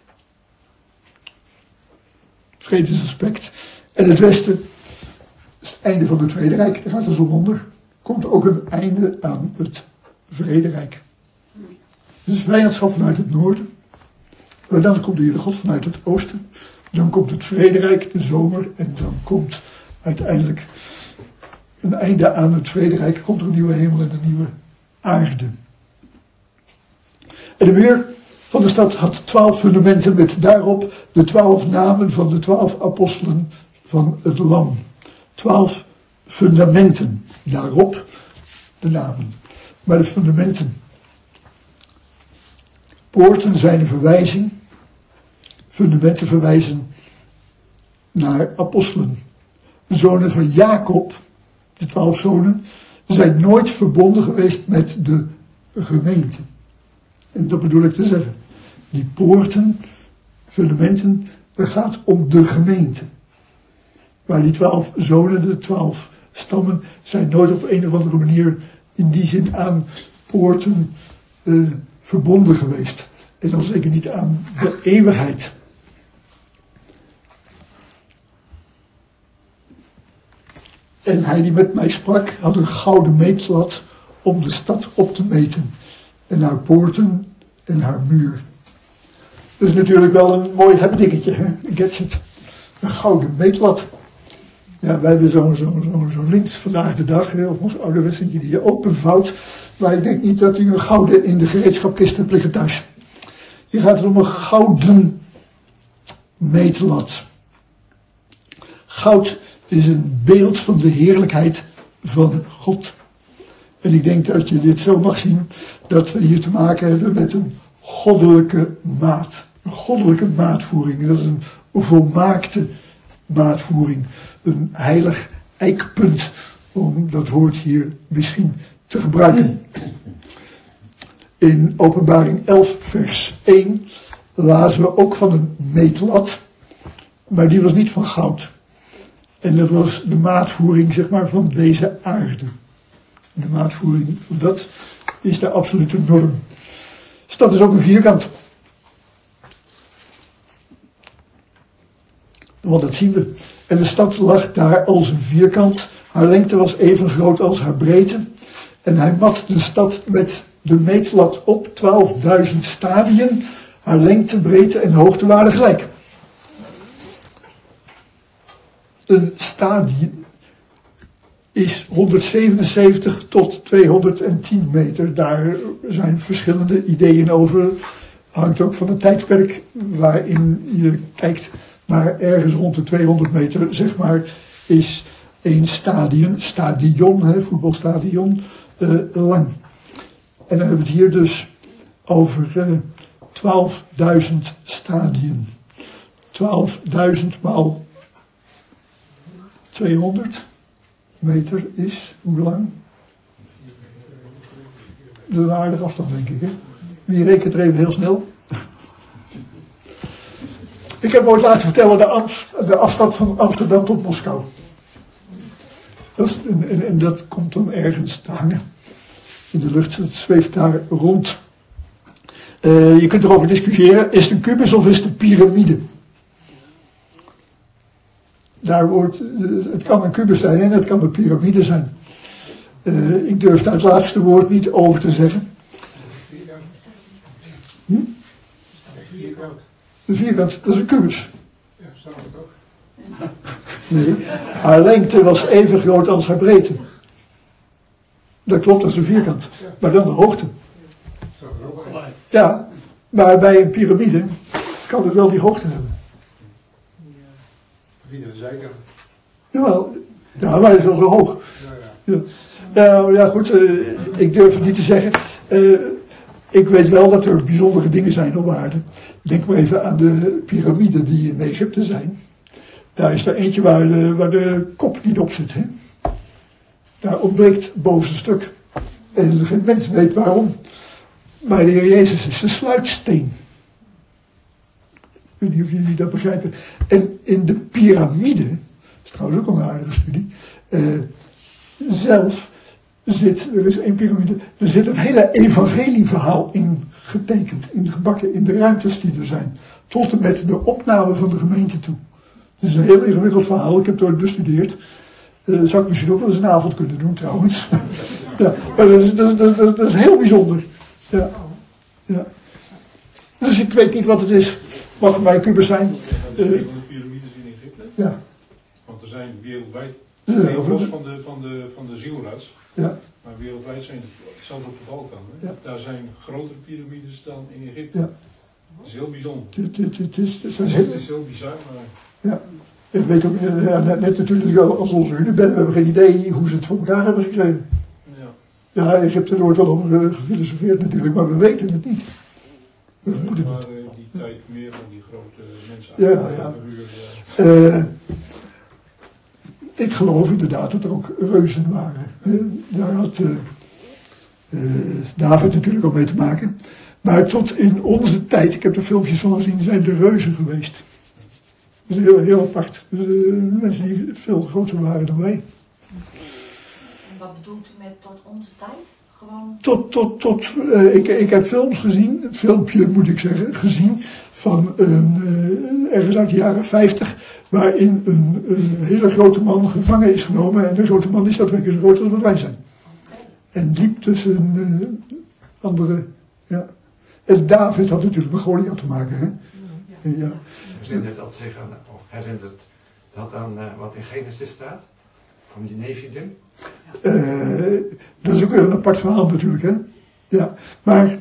Vredesaspect. En het westen is het einde van het vrederijk. Daar gaat de zon onder. Komt ook een einde aan het vrederijk. Dus vijandschap vanuit het noorden. Maar dan komt hier de God vanuit het oosten. Dan komt het vrederijk, de zomer. En dan komt uiteindelijk een einde aan het vrederijk. Komt er een nieuwe hemel en een nieuwe aarde. En de muur van de stad had twaalf fundamenten met daarop de twaalf namen van de twaalf apostelen van het lam. Twaalf fundamenten. Daarop de namen. Maar de fundamenten. Poorten zijn een verwijzing. Fundamenten verwijzen naar apostelen. De zonen van Jacob, de twaalf zonen, zijn nooit verbonden geweest met de gemeente. En dat bedoel ik te zeggen. Die poorten, fundamenten, het gaat om de gemeente. Maar die twaalf zonen, de twaalf stammen, zijn nooit op een of andere manier in die zin aan poorten uh, verbonden geweest. En dan zeker niet aan de eeuwigheid. En hij die met mij sprak had een gouden meetlat om de stad op te meten. En haar poorten en haar muur. Dat is natuurlijk wel een mooi hebdingetje, hè? Een gadget. Een gouden meetlat. Ja, wij hebben zo'n zo, zo, zo lint vandaag de dag, hè, of ons ouderwets die je openvouwt. Maar ik denk niet dat u een gouden in de gereedschapkist hebt liggen thuis. Hier gaat het om een gouden meetlat. Goud is een beeld van de heerlijkheid van God. En ik denk dat je dit zo mag zien, dat we hier te maken hebben met een goddelijke maat. Een goddelijke maatvoering. Dat is een volmaakte maatvoering. Een heilig eikpunt, om dat woord hier misschien te gebruiken. In Openbaring elf vers één lazen we ook van een meetlat, maar die was niet van goud. En dat was de maatvoering, zeg maar, van deze aarde. De maatvoering van dat is de absolute norm. Dus dat is ook een vierkant. Want dat zien we. En de stad lag daar als een vierkant. Haar lengte was even groot als haar breedte. En hij mat de stad met de meetlat op, twaalfduizend stadien. Haar lengte, breedte en hoogte waren gelijk. Een stadion is honderdzevenenzeventig tot tweehonderdtien meter. Daar zijn verschillende ideeën over. Hangt ook van het tijdperk waarin je kijkt. Maar ergens rond de tweehonderd meter, zeg maar, is één stadion, stadion, hè, voetbalstadion, uh, lang. En dan hebben we het hier dus over uh, twaalfduizend stadien. twaalfduizend maal tweehonderd meter is, hoe lang? Dat is een aardige afstand, denk ik, hè? Wie rekent er even heel snel? Ik heb ooit laten vertellen de, Amst, de afstand van Amsterdam tot Moskou. Dat is, en, en, en dat komt dan ergens te hangen. In de lucht, het zweeft daar rond. Uh, je kunt erover discussiëren, is het een kubus of is het een piramide? Daar wordt, uh, het kan een kubus zijn en het kan een piramide zijn. Uh, ik durf daar het laatste woord niet over te zeggen. Hm? De vierkant, dat is een kubus. Ja, staat het ook. Nee, haar lengte was even groot als haar breedte. Dat klopt, dat is een vierkant. Maar dan de hoogte. Staat er ook bij. Ja, maar bij een piramide kan het wel die hoogte hebben. Niet aan de zijkant. Jawel, ja, maar het is wel zo hoog. Ja, ja. Ja, nou, ja goed, uh, ik durf het niet te zeggen. Uh, ik weet wel dat er bijzondere dingen zijn op aarde. Denk maar even aan de piramiden die in Egypte zijn. Daar is er eentje waar de, waar de kop niet op zit. Hè? Daar ontbreekt het bovenste stuk. En geen mens weet waarom. Maar de Heer Jezus is de sluitsteen. Ik weet niet of jullie dat begrijpen. En in de piramide, dat is trouwens ook al een aardige studie, uh, zelf zit, er is één piramide, er zit het hele evangelieverhaal in getekend, in gebakken, in de ruimtes die er zijn. Tot en met de opname van de gemeente toe. Het is een heel ingewikkeld verhaal, ik heb het ooit bestudeerd. Uh, zou ik misschien ook wel eens een avond kunnen doen trouwens. Ja, maar dat is, dat, is, dat, is, dat is heel bijzonder. Ja. Ja. Dus ik weet niet wat het is. Mag het bij een kubus zijn? De Uh, van de piramides in Egypte. ja. Want er zijn wereldwijd, Ja, heel over- los van de, van de, van de zielras, Ja. maar wereldwijd zijn, zelfs op de Balkan, hè, Ja. daar zijn grotere piramides dan in Egypte. Ja. Het is heel bijzonder. Het, het, het is, het zijn Het heel, is heel bizar, maar ja. Ik weet ook, ja, net, net natuurlijk als onze Hunebedden, we hebben geen idee hoe ze het voor elkaar hebben gekregen. ja. Ja, Egypte, er wordt wel over uh, gefilosofeerd natuurlijk, maar we weten het niet. We vermoeden maar het. uh, die tijd meer van die grote mensen Ja, ja. Uh, ik geloof inderdaad dat er ook reuzen waren. Uh, daar had uh, uh, David natuurlijk ook mee te maken. Maar tot in onze tijd, ik heb er filmpjes van gezien, zijn er reuzen geweest. Dat is heel, heel apart. Dus, uh, mensen die veel groter waren dan wij. En wat bedoelt u met tot onze tijd? Gewoon... Tot, tot, tot, uh, ik, ik heb films gezien, een filmpje moet ik zeggen, gezien van een, uh, ergens uit de jaren vijftig, waarin een, een hele grote man gevangen is genomen en de grote man is daadwerkelijk zo groot als wat wij zijn. En liep tussen uh, andere, ja. En David had natuurlijk met Goliath te maken, hè. Ja. Ja. Herinnert dat zich aan, of herinnert dat aan uh, wat in Genesis staat? Van die Nephilim? Uh, dat is ook weer een apart verhaal natuurlijk, hè. Ja, maar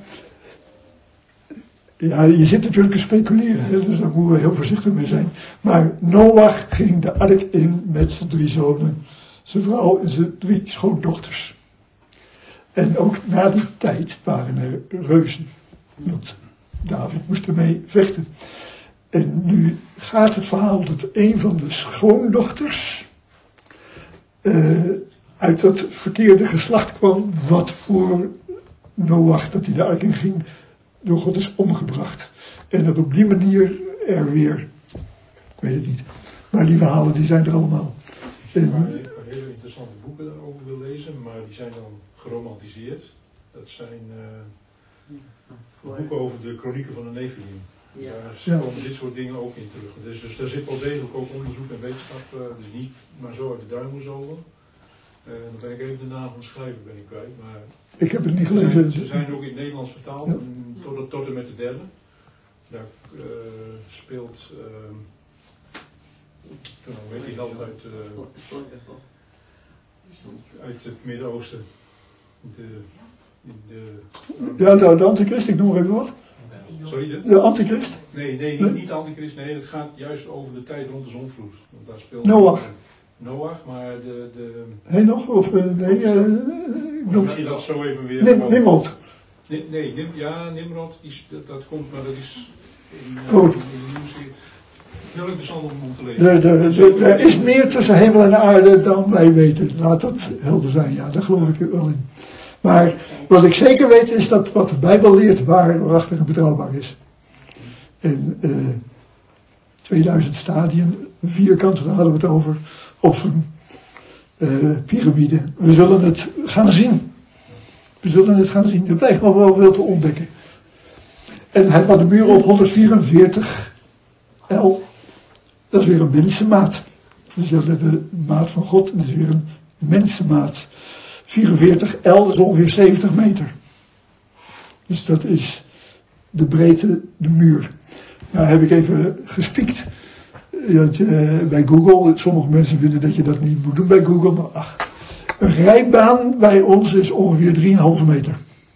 ja, je zit natuurlijk te speculeren, hè, dus daar moeten we heel voorzichtig mee zijn. Maar Noach ging de ark in met zijn drie zonen, zijn vrouw en zijn drie schoondochters. En ook na die tijd waren er reuzen, want David moest ermee vechten. En nu gaat het verhaal dat een van de schoondochters uh, uit dat verkeerde geslacht kwam, wat voor Noach, dat hij de ark in ging, door God is omgebracht. En dat op die manier er weer, ik weet het niet, maar die verhalen die zijn er allemaal. En, maar ik heb hele interessante boeken daarover wil lezen, maar die zijn dan geromantiseerd. Dat zijn uh, boeken over de kronieken van de Nephilim. Ja. Daar komen dit soort dingen ook in terug. Dus, dus daar zit wel degelijk ook onderzoek en wetenschap, uh, dus niet maar zo uit de duim gezogen. Uh, dan ben ik even de naam van het schrijver ben ik kwijt, maar ik heb het niet gelezen. Ze zijn ook in het Nederlands vertaald, ja. tot, tot en met de derde. Daar uh, speelt, uh, hoe heet die held uit, uh, uit het Midden-Oosten. De, de, ja, de, de antichrist, ik noem maar even wat. Sorry, de? De antichrist? Nee, nee, niet, niet de antichrist, nee, het gaat juist over de tijd rond de zonvloed. Want daar speelt Noach. Noach, maar de... de Henoch, of uh, nee, uh, ik noem misschien dat zo even weer... Nim, Nimrod. Nee, nee Nim, ja, Nimrod, die, dat, dat komt, maar dat is... In, uh, Goed. in, in, in, heel interessant om te lezen. Er is meer tussen hemel en aarde dan wij weten. Laat dat helder zijn, ja, daar geloof ik wel in. Maar wat ik zeker weet is dat wat de Bijbel leert waar, waarachtig en betrouwbaar is. En uh, tweeduizend stadien, vierkant, daar hadden we het over, of een uh, piramide. We zullen het gaan zien. We zullen het gaan zien. Er blijft nog wel veel te ontdekken. En hij had de muur op honderdvierenveertig el. Dat is weer een mensenmaat. Dus dat is de maat van God. Dat is weer een mensenmaat. vierenveertig el, dat is ongeveer zeventig meter. Dus dat is de breedte, de muur. Nou heb ik even gespiekt. Dat, uh, bij Google. Sommige mensen vinden dat je dat niet moet doen bij Google. Maar ach, een rijbaan bij ons is ongeveer drieënhalve meter.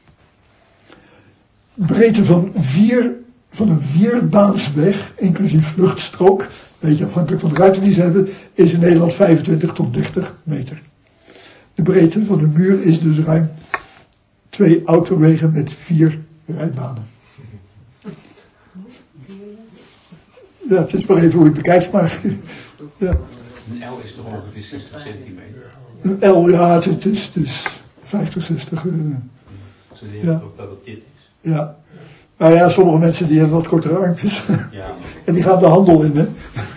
Breedte van vier, van een vierbaansweg, inclusief vluchtstrook, een beetje afhankelijk van de ruimte die ze hebben, is in Nederland vijfentwintig tot dertig meter. De breedte van de muur is dus ruim twee autowegen met vier rijbanen. Ja, het is maar even hoe je het bekijkt, maar... Ja. Een L is toch ongeveer zestig centimeter? Een L, ja, het is, het is, het is vijftig, zestig... Uh, Ze denken ja. ook dat het dit is. Ja. Maar ja, sommige mensen die hebben wat kortere armpjes. Ja. En die gaan de handel in, hè.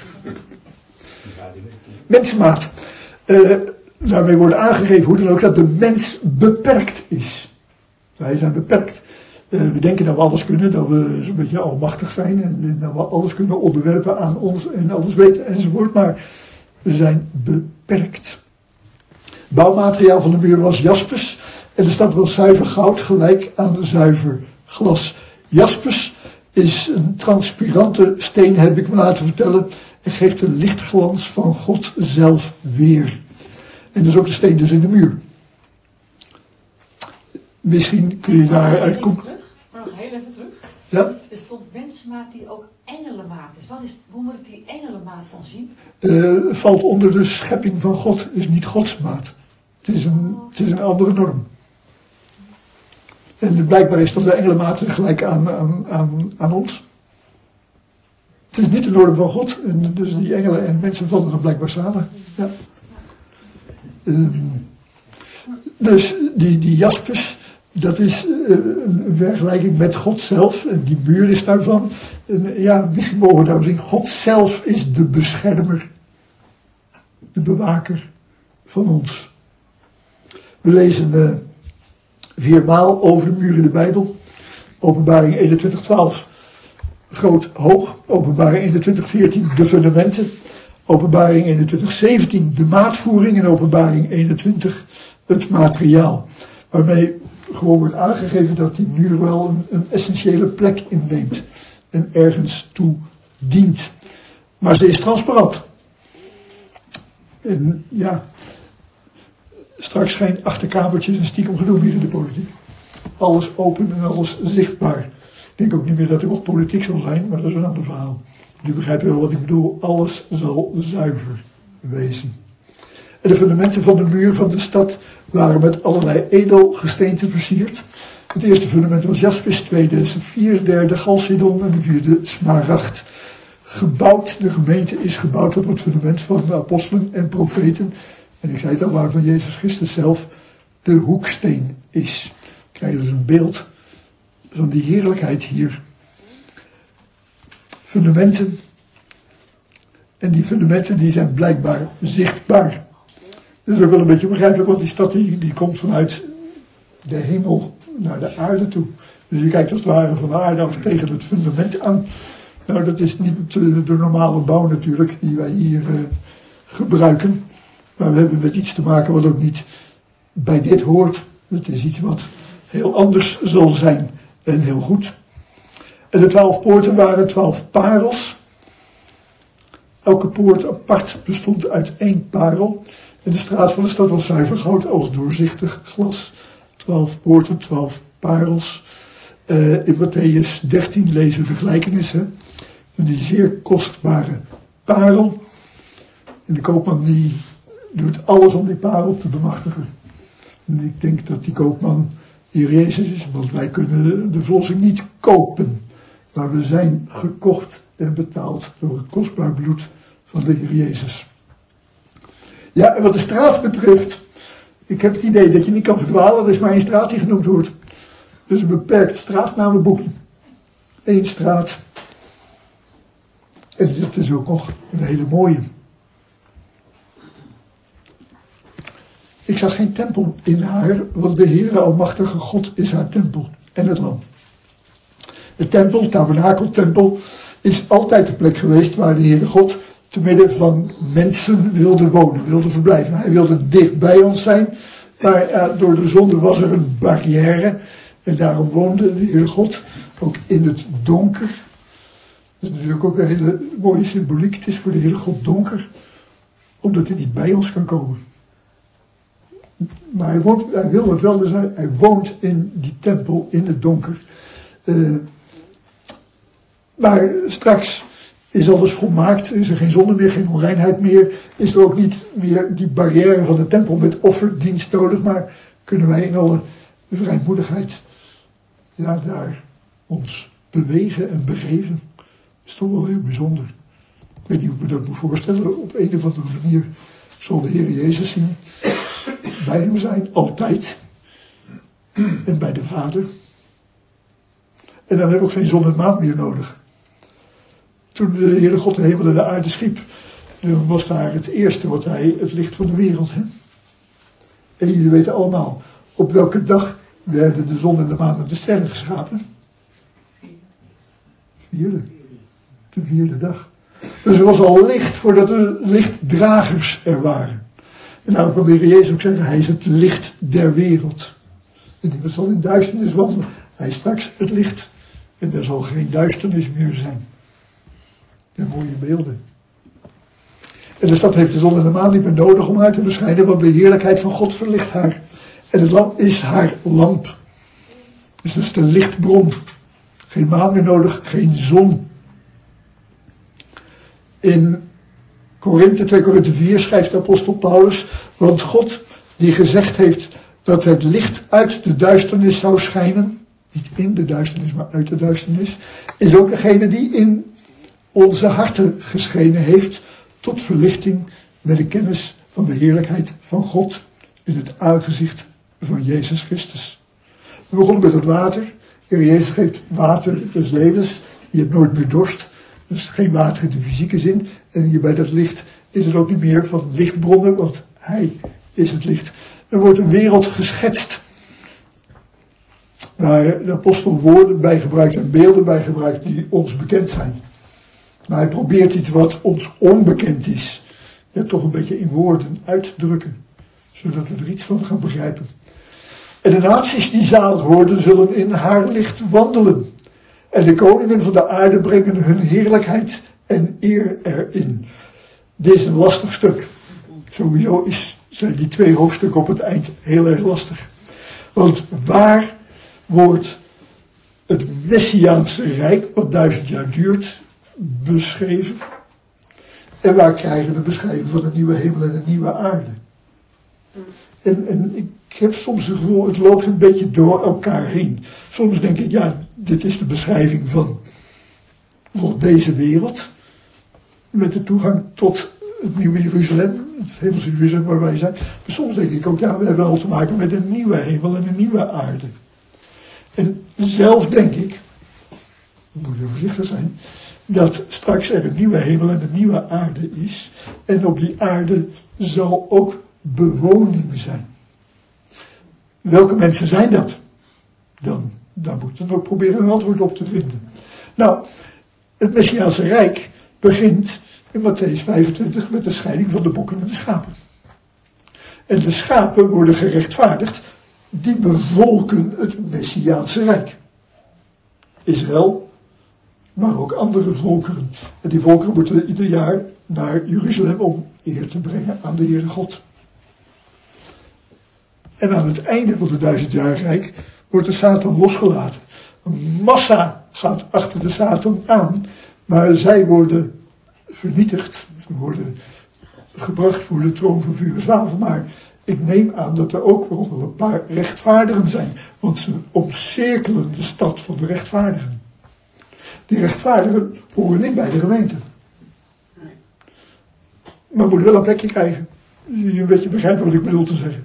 Mensenmaat. Uh, daarmee wordt aangegeven hoe dan ook dat de mens beperkt is. Wij zijn beperkt. Uh, we denken dat we alles kunnen, dat we zo'n beetje almachtig zijn en, en dat we alles kunnen onderwerpen aan ons en alles weten enzovoort, maar we zijn beperkt. Bouwmateriaal van de muur was jaspis en er staat wel zuiver goud gelijk aan zuiver glas. Jaspis is een transparante steen, heb ik me laten vertellen, en geeft de lichtglans van God zelf weer. En dat is ook de steen dus in de muur. Misschien kun je daar uitkomen. Maar nog heel even terug. Ja? Er stond mensenmaat die ook engelenmaat is. Wat is. Hoe moet ik die engelenmaat dan zien? Uh, valt onder de schepping van God, is niet Gods maat. Het is een, het is een andere norm. En blijkbaar is dat de engelenmaat gelijk aan, aan, aan, aan ons. Het is niet de norm van God. En dus die engelen en mensen vallen dan blijkbaar samen. Ja. Um, dus die, die jaspis, dat is uh, een vergelijking met God zelf. En die muur is daarvan. En, ja, misschien mogen we daar zien. God zelf is de beschermer. De bewaker van ons. We lezen uh, viermaal over de muur in de Bijbel. Openbaring eenentwintig twaalf. groot hoog. Openbaring eenentwintig veertien de fundamenten. Openbaring eenentwintig zeventien de maatvoering. En openbaring eenentwintig het materiaal. Waarmee gewoon wordt aangegeven dat die muur wel een, een essentiële plek inneemt. En ergens toe dient. Maar ze is transparant. En ja, straks geen achterkamertjes en stiekem gedoe meer in de politiek. Alles open en alles zichtbaar. Ik denk ook niet meer dat er nog politiek zal zijn, maar dat is een ander verhaal. Nu begrijp je wel wat ik bedoel. Alles zal zuiver wezen. En de fundamenten van de muur van de stad waren met allerlei edelgesteenten versierd. Het eerste fundament was jaspis, tweede saffier, derde chalcedon en de vierde smaragd. Gebouwd, de gemeente is gebouwd op het fundament van de apostelen en profeten. En ik zei het al, waarvan Jezus Christus zelf de hoeksteen is. We krijgen dus een beeld van die heerlijkheid hier. Fundamenten. En die fundamenten die zijn blijkbaar zichtbaar. Dat is ook wel een beetje begrijpelijk, want die stad die, die komt vanuit de hemel naar de aarde toe. Dus je kijkt als het ware van de aarde af tegen het fundament aan. Nou, dat is niet de, de normale bouw natuurlijk die wij hier uh, gebruiken. Maar we hebben met iets te maken wat ook niet bij dit hoort. Het is iets wat heel anders zal zijn en heel goed. En de twaalf poorten waren twaalf parels. Elke poort apart bestond uit één parel. En de straat van de stad was zuiver goud als doorzichtig glas. Twaalf poorten, twaalf parels. Uh, in Matthäus dertien lezen we de gelijkenissen. Die zeer kostbare parel. En de koopman die doet alles om die parel te bemachtigen. En ik denk dat die koopman hier Jezus is, want wij kunnen de verlossing niet kopen. Maar we zijn gekocht en betaald door het kostbaar bloed van de Heer Jezus. Ja, en wat de straat betreft, ik heb het idee dat je niet kan verdwalen, er is maar één straat die genoemd wordt. Dus een beperkt straatnamenboekje. Eén straat. En dat is ook nog een hele mooie. Ik zag geen tempel in haar, want de Heere Almachtige God is haar tempel en het lam. De tempel, tabernakeltempel, is altijd de plek geweest waar de Heere God te midden van mensen wilde wonen, wilde verblijven. Hij wilde dicht bij ons zijn, maar uh, door de zonde was er een barrière. En daarom woonde de Heere God ook in het donker. Dat is natuurlijk ook een hele mooie symboliek. Het is voor de Heere God donker, omdat hij niet bij ons kan komen. Maar hij, woont, hij wil het wel, dus hij, hij woont in die tempel, in het donker. Uh, maar straks is alles volmaakt, is er geen zonde meer, geen onreinheid meer. Is er ook niet meer die barrière van de tempel met offerdienst nodig, maar kunnen wij in alle vrijmoedigheid ja, daar ons bewegen en begeven. Dat is toch wel heel bijzonder. Ik weet niet hoe ik me dat moet voorstellen. Op een of andere manier zal de Heer Jezus zien. Bij hem zijn, altijd. En bij de Vader. En dan hebben we ook geen zon en maan meer nodig. Toen de Heere God de hemel en de aarde schiep, dan was daar het eerste wat hij, het licht van de wereld. Hè? En jullie weten allemaal, op welke dag werden de zon en de maan en de sterren geschapen? Vierde. De vierde dag. Dus er was al licht voordat er lichtdragers er waren. En daarom kan de Heer Jezus ook zeggen, hij is het licht der wereld. En die zal in duisternis wandelen. Hij is straks het licht. En er zal geen duisternis meer zijn. En mooie beelden. En de stad heeft de zon en de maan niet meer nodig om uit te beschijnen, want de heerlijkheid van God verlicht haar. En het lam is haar lamp. Dus dat is de lichtbron. Geen maan meer nodig, geen zon. In Korinthe, twee Korinthe vier schrijft de apostel Paulus, want God die gezegd heeft dat het licht uit de duisternis zou schijnen, niet in de duisternis, maar uit de duisternis, is ook degene die in onze harten geschenen heeft tot verlichting met de kennis van de heerlijkheid van God in het aangezicht van Jezus Christus. We begonnen met het water. De Heer Jezus geeft water des levens. Je hebt nooit meer dorst. Dus geen water in de fysieke zin. En hier bij dat licht is het ook niet meer van lichtbronnen, want Hij is het licht. Er wordt een wereld geschetst. waar de apostel woorden bij gebruikt en beelden bij gebruikt die ons bekend zijn. Maar hij probeert iets wat ons onbekend is, ja, toch een beetje in woorden uit te drukken, zodat we er iets van gaan begrijpen. En de naties die zalig worden, zullen in haar licht wandelen. En de koningen van de aarde brengen hun heerlijkheid en eer erin. Dit is een lastig stuk. Sowieso is, zijn die twee hoofdstukken op het eind heel erg lastig. Want waar wordt het Messiaanse Rijk, wat duizend jaar duurt, beschreven? En waar krijgen we de beschrijving van een nieuwe hemel en een nieuwe aarde? En, en ik heb soms het gevoel, het loopt een beetje door elkaar heen. Soms denk ik, ja, dit is de beschrijving van, van deze wereld. Met de toegang tot het nieuwe Jeruzalem, het hemelse Jeruzalem waar wij zijn. Maar soms denk ik ook, ja, we hebben al te maken met een nieuwe hemel en een nieuwe aarde. En zelf denk ik, moet je voorzichtig zijn, dat straks er een nieuwe hemel en een nieuwe aarde is. En op die aarde zal ook bewoning zijn. Welke mensen zijn dat? Dan, daar moeten we ook proberen een antwoord op te vinden. Nou, het Messiaanse Rijk begint in Mattheüs vijfentwintig met de scheiding van de bokken en de schapen. En de schapen worden gerechtvaardigd, die bevolken het Messiaanse Rijk. Israël, maar ook andere volkeren. En die volkeren moeten ieder jaar naar Jeruzalem om eer te brengen aan de Heere God. En aan het einde van de duizendjarig rijk wordt de Satan losgelaten. Een massa gaat achter de Satan aan, maar zij worden vernietigd. Ze worden gebracht voor de troon van vuur en zwavel. Maar ik neem aan dat er ook nog wel een paar rechtvaardigen zijn. Want ze omcirkelen de stad van de rechtvaardigen. Die rechtvaardigen horen niet bij de gemeente. Maar moeten wel een plekje krijgen. Dus je een beetje begrijpt wat ik bedoel te zeggen.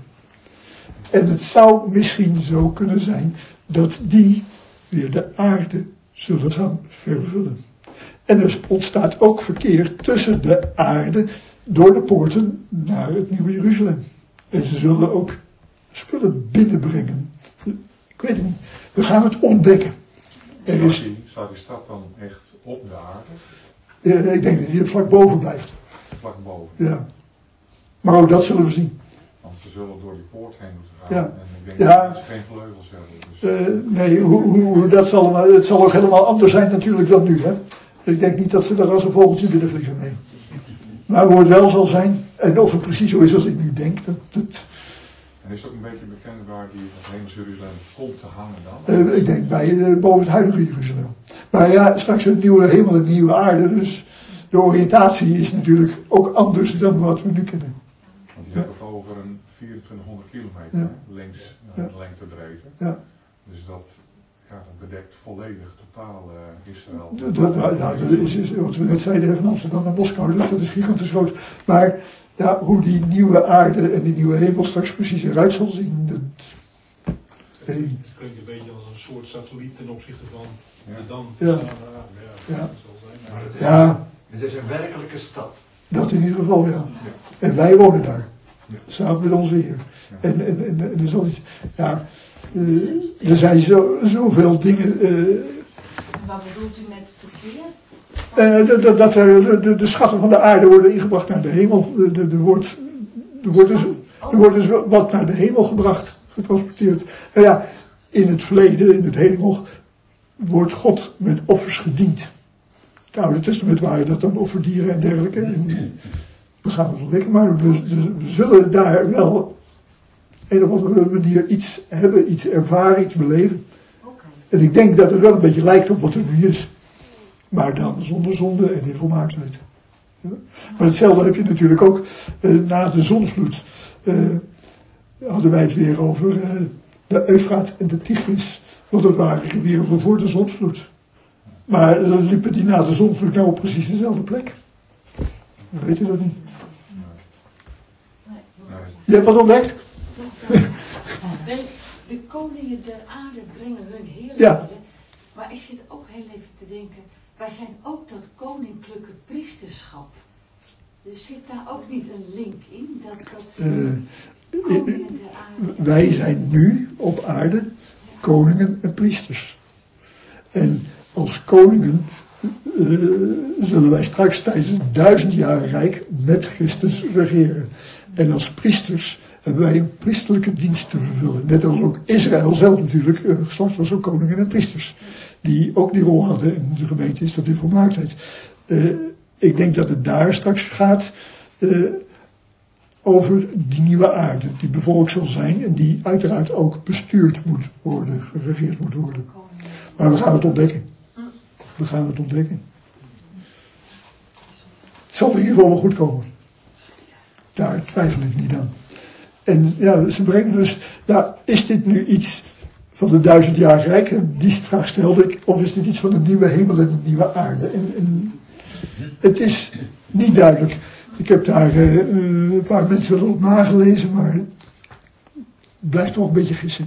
En het zou misschien zo kunnen zijn dat die weer de aarde zullen gaan vervullen. En er ontstaat ook verkeer tussen de aarde door de poorten naar het nieuwe Jeruzalem. En ze zullen ook spullen binnenbrengen. Ik weet het niet. We gaan het ontdekken. Er is, staat die stad dan echt op de aarde? Uh, ik denk dat die er vlak boven blijft. Vlak boven? Ja. Maar ook dat zullen we zien. Want ze zullen door die poort heen moeten gaan. Ja. En ik denk Ja. dat ze geen vleugels hebben. Dus. Uh, nee, hoe, hoe, dat zal, het zal ook helemaal anders zijn natuurlijk dan nu. Hè? Ik denk niet dat ze er als een vogeltje binnen vliegen. Nee. Maar hoe het wel zal zijn, en of het precies zo is als ik nu denk, dat... dat en is het ook een beetje bekend waar die het hemelse Jeruzalem komt te hangen dan? Uh, ik denk bij uh, boven het huidige Jeruzalem. Maar ja, straks een nieuwe hemel en een nieuwe aarde, dus de oriëntatie is natuurlijk ook anders dan wat we nu kennen. Want je hebt het over een vierentwintighonderd kilometer ja. links uh, ja. lengte breedte. Ja. Dus dat, ja, dat bedekt volledig totaal uh, Israël. Dat, dat, nou, dat is, is wat we net zeiden van Amsterdam naar Moskou, dus dat is gigantisch groot. Maar ja, hoe die nieuwe aarde en die nieuwe hemel straks precies eruit zal zien, dat... Het klinkt een beetje als een soort satelliet ten opzichte van ja. de Dam. Ja. Ja, ja. ja. Maar het is, ja. Het is een werkelijke stad. Dat in ieder geval, ja. ja. En wij wonen daar. Ja. Samen met onze Heer. Ja. En, en, en, en er zal iets, ja, uh, er zijn zo, zoveel dingen. Uh, Wat bedoelt u met verkeer? Uh, dat, dat er de, de schatten van de aarde worden ingebracht naar de hemel. Er wordt, er wordt, dus, er wordt dus wat naar de hemel gebracht, getransporteerd. Nou ja, in het verleden, in het heden nog, wordt God met offers gediend. Het Oude Testament waren dat dan offerdieren en dergelijke. En we gaan het ontdekken, maar we, we zullen daar wel op een of andere manier iets hebben, iets ervaren, iets beleven. Okay. En ik denk dat het wel een beetje lijkt op wat er nu is. Maar dan zonder zonde en in volmaaktheid. Ja. Maar hetzelfde heb je natuurlijk ook uh, na de zondvloed. Uh, hadden wij het weer over uh, de Eufraat en de Tigris. Want dat waren rivieren van voor de zondvloed. Maar uh, liepen die na de zondvloed nou op precies dezelfde plek? We weten dat niet. Nee. Je hebt wat ontdekt? Nee, de koningen der aarde brengen hun heerlijkheden. Ja. Maar ik zit ook heel even te denken, wij zijn ook dat koninklijke priesterschap. Dus zit daar ook niet een link in? Dat, dat Uh, koningen der aarde... Wij zijn nu op aarde koningen en priesters. En als koningen uh, zullen wij straks tijdens het duizendjarige rijk met Christus regeren. En als priesters hebben wij een priesterlijke dienst te vervullen. Net als ook Israël zelf natuurlijk, uh, geslacht was ook koningen en priesters. Die ook die rol hadden in de gemeente is dat in volmaaktheid. Uh, ik denk dat het daar straks gaat uh, over die nieuwe aarde, die bevolkt zal zijn en die uiteraard ook bestuurd moet worden, geregeerd moet worden. Maar we gaan het ontdekken. We gaan het ontdekken. Het zal in ieder geval wel goed komen. Daar twijfel ik niet aan. En ja, ze brengen dus, ja, is dit nu iets van de duizend jaar rijk? Die vraag stelde ik. Of is dit iets van de nieuwe hemel en de nieuwe aarde? En, en het is niet duidelijk. Ik heb daar uh, een paar mensen wel op nagelezen, maar het blijft toch een beetje gissen.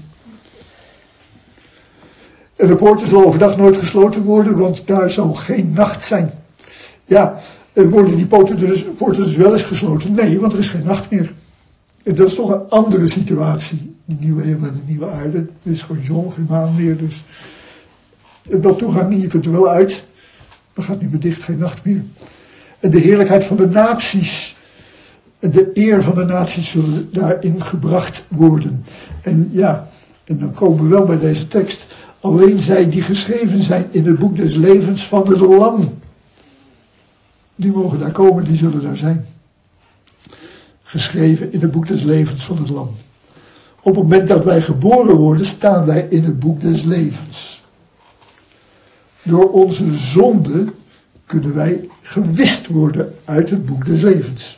En de poorten zullen overdag nooit gesloten worden, want daar zal geen nacht zijn. Ja, worden die poorten dus, poorten dus wel eens gesloten? Nee, want er is geen nacht meer. En dat is toch een andere situatie. Die nieuwe hemel en de nieuwe aarde. Er is gewoon zon, geen maan meer, dus wel toegang, je kunt er wel uit. Maar gaat niet meer dicht, geen nacht meer. En de heerlijkheid van de naties en de eer van de naties zullen daarin gebracht worden. En ja, en dan komen we wel bij deze tekst. Alleen zij die geschreven zijn in het boek des levens van het lam, die mogen daar komen, die zullen daar zijn. Geschreven in het boek des levens van het lam. Op het moment dat wij geboren worden, staan wij in het boek des levens. Door onze zonde kunnen wij gewist worden uit het boek des levens.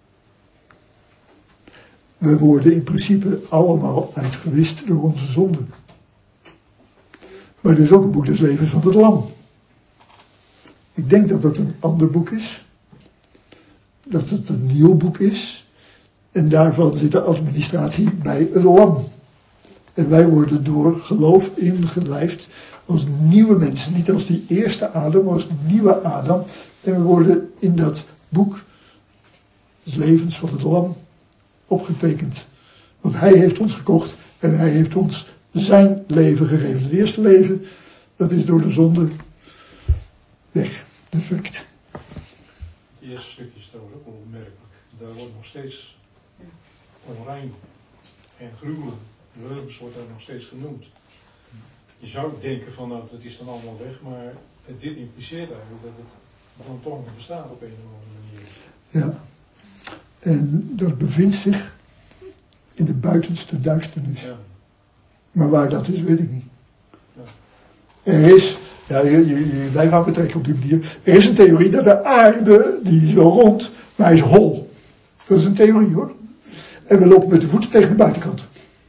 We worden in principe allemaal uitgewist door onze zonde. Maar er is ook een boek des levens van het lam. Ik denk dat dat een ander boek is. Dat het een nieuw boek is. En daarvan zit de administratie bij het lam. En wij worden door geloof ingelijfd als nieuwe mensen. Niet als die eerste Adam, maar als de nieuwe Adam. En we worden in dat boek des levens van het lam opgetekend. Want hij heeft ons gekocht en hij heeft ons zijn leven gegeven. Het eerste leven, dat is door de zonde weg. Defect. Het eerste stukje is trouwens ook onopmerkelijk. Daar wordt nog steeds onrein en gruwelen. Leugens wordt daar nog steeds genoemd. Je zou denken van nou, het is dan allemaal weg, maar dit impliceert eigenlijk dat het dan toch nog bestaat op een of andere manier. Ja. En dat bevindt zich in de buitenste duisternis. Ja. Maar waar dat is, weet ik niet. Ja. Er is, ja, je, je, wij gaan betrekken op die manier. Er is een theorie dat de aarde, die is wel rond, maar hij is hol. Dat is een theorie hoor. En we lopen met de voeten tegen de buitenkant.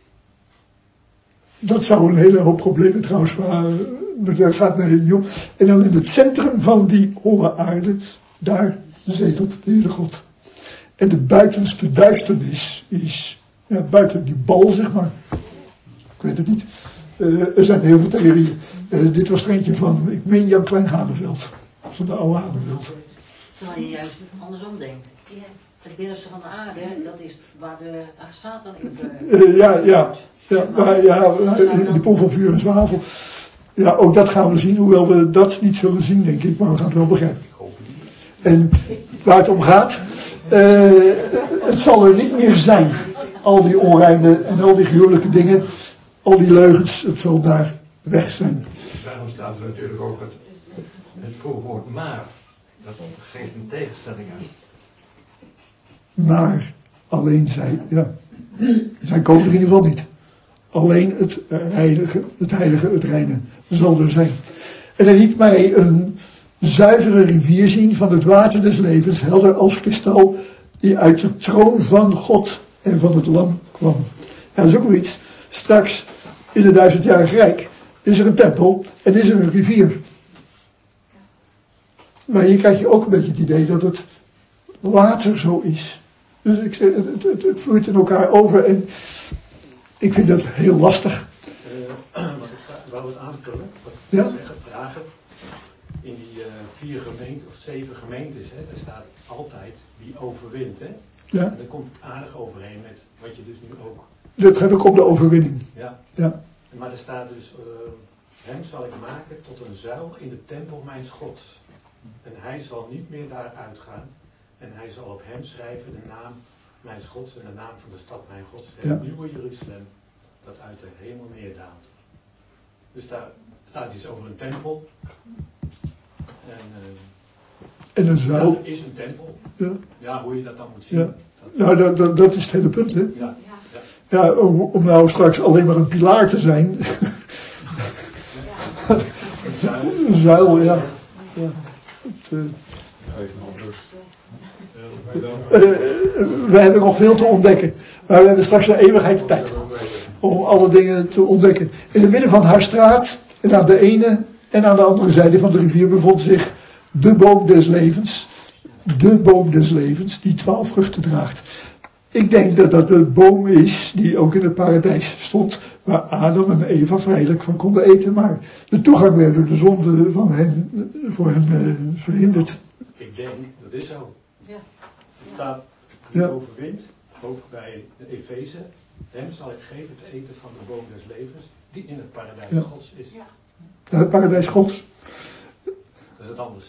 Dat zou een hele hoop problemen trouwens, maar daar gaat mij niet om. En dan in het centrum van die holle aarde, daar zetelt de Heere God. En de buitenste duisternis is, ja, buiten die bal zeg maar. Ik weet het niet. Uh, er zijn heel veel theorieën. Uh, dit was er eentje van, ik meen Jan Klein Haneveld. Van de oude Haneveld. Terwijl je juist andersom denkt. Het binnenste van de aarde, dat is waar de waar Satan in de... Uh, ja, ja. Ja, maar, ja, die pool van vuur en zwavel. Ja, ook dat gaan we zien, hoewel we dat niet zullen zien, denk ik, maar we gaan het wel begrijpen. En waar het om gaat, uh, het zal er niet meer zijn. Al die onreine en al die gruwelijke dingen, al die leugens, het zal daar weg zijn. Daarom staat er natuurlijk ook het, het voorwoord maar. Dat geeft een tegenstelling aan. Maar alleen zij, ja. Zij komen er in ieder geval niet. Alleen het heilige, het heilige, het reine zal er zijn. En hij liet mij een zuivere rivier zien van het water des levens, helder als kristal, die uit de troon van God en van het lam kwam. Ja, dat is ook wel iets. Straks, in het duizendjarig rijk, is er een tempel en is er een rivier. Maar hier krijg je ook een beetje het idee dat het later zo is. Dus ik zeg, het, het, het, het vloeit in elkaar over en ik vind dat heel lastig. Uh, wat ik wel wat aanvullen, wat ik ja? zeggen, vragen. In die uh, vier gemeenten of zeven gemeentes, hè, daar staat altijd wie overwint. Hè? Ja. En daar komt het aardig overheen met wat je dus nu ook... Dat heb ik op de overwinning. Ja. Ja. Maar er staat dus, uh, hem zal ik maken tot een zuil in de tempel mijns gods. En hij zal niet meer daar uitgaan. En hij zal op hem schrijven de naam mijns gods en de naam van de stad mijn gods. Het ja. nieuwe Jeruzalem, dat uit de hemel neerdaalt. Dus daar staat iets over een tempel. En, uh, en een zuil. Ja, er is een tempel. Ja. Ja, hoe je dat dan moet zien. Ja. Dat... Nou, dat, dat, dat is het hele punt, hè? Ja. Ja. Ja, om, om nou straks alleen maar een pilaar te zijn. Een zuil. Een zuil, ja. ja. Het, uh... Uh, we hebben nog veel te ontdekken. Maar we hebben straks een eeuwigheid tijd om alle dingen te ontdekken. In het midden van haar straat, en aan de ene en aan de andere zijde van de rivier, bevond zich de boom des levens. De boom des levens, die twaalf vruchten draagt. Ik denk dat dat de boom is die ook in het paradijs stond, waar Adam en Eva vrijelijk van konden eten, maar de toegang werd door de zonde van hen, voor hen uh, verhinderd. Ik denk, dat is zo. Ja. Er staat, die ja. overwint, ook bij de Efeze, hem zal ik geven te eten van de boom des levens, die in het paradijs ja. Gods is. Ja. Ja, het paradijs Gods. Dat is het anders.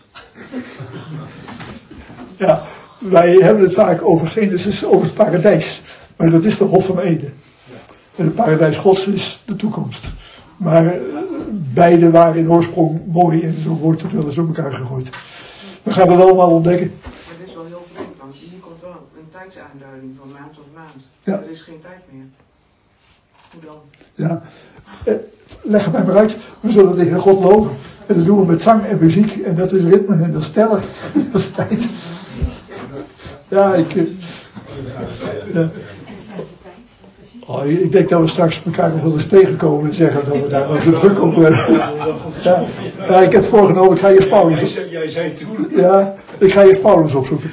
Ja, wij hebben het vaak over Genesis, over het paradijs. Maar dat is de Hof van Eden. En het paradijs Gods is de toekomst. Maar beide waren in oorsprong mooi en zo wordt het wel eens op elkaar gegooid. We gaan het allemaal ontdekken. Maar dit is wel heel vreemd, want hier komt wel een tijdsaanduiding van maand tot maand. Ja. Er is geen tijd meer. Hoe dan? Ja, eh, leg het mij maar uit. We zullen de Heer God loven. En dat doen we met zang en muziek. En dat is ritme en dat is tellen. Dat is tijd. Ja, ik... Uh, ja. Oh, ik denk dat we straks elkaar nog wel eens tegenkomen en zeggen dat we daar nog zo druk op hebben. Ja. Ja, ik heb voorgenomen, ik ga eerst Paulus op. Jij zei toen. Ja, ik ga eerst Paulus opzoeken.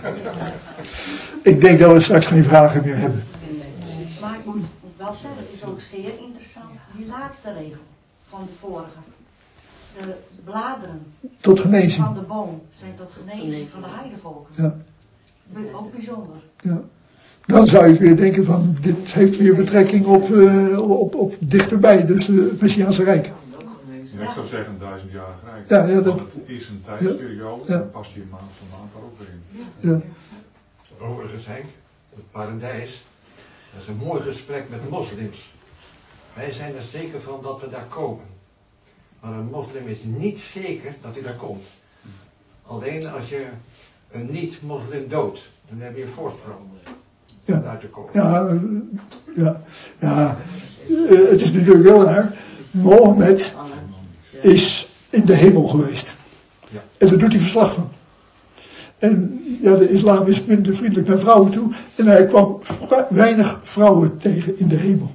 Ik denk dat we straks geen vragen meer hebben. Maar ik moet wel zeggen, het is ook zeer interessant, die laatste regel van de vorige. De bladeren tot genezing van de boom zijn tot genezing van de heidevolken. Ja. Ook bijzonder. Ja. Dan zou ik weer denken van, dit heeft weer betrekking op, uh, op, op dichterbij, dus uh, het Messiaanse Rijk. Ja, ik zou zeggen duizendjarig Rijk. Ja, ja, dat, Want het is een tijdsperiode, ja. Dan past die maand van maand daar ook weer in. Ja. Overigens Henk, het paradijs, dat is een mooi gesprek met moslims. Wij zijn er zeker van dat we daar komen. Maar een moslim is niet zeker dat hij daar komt. Alleen als je een niet-moslim doodt, dan heb je een voorsprong. Ja, uit te komen. ja, ja, ja. Uh, het is natuurlijk heel raar. Mohammed is in de hemel geweest. Ja. En daar doet hij verslag van. En ja, de islam is minder vriendelijk naar vrouwen toe. En hij kwam weinig vrouwen tegen in de hemel.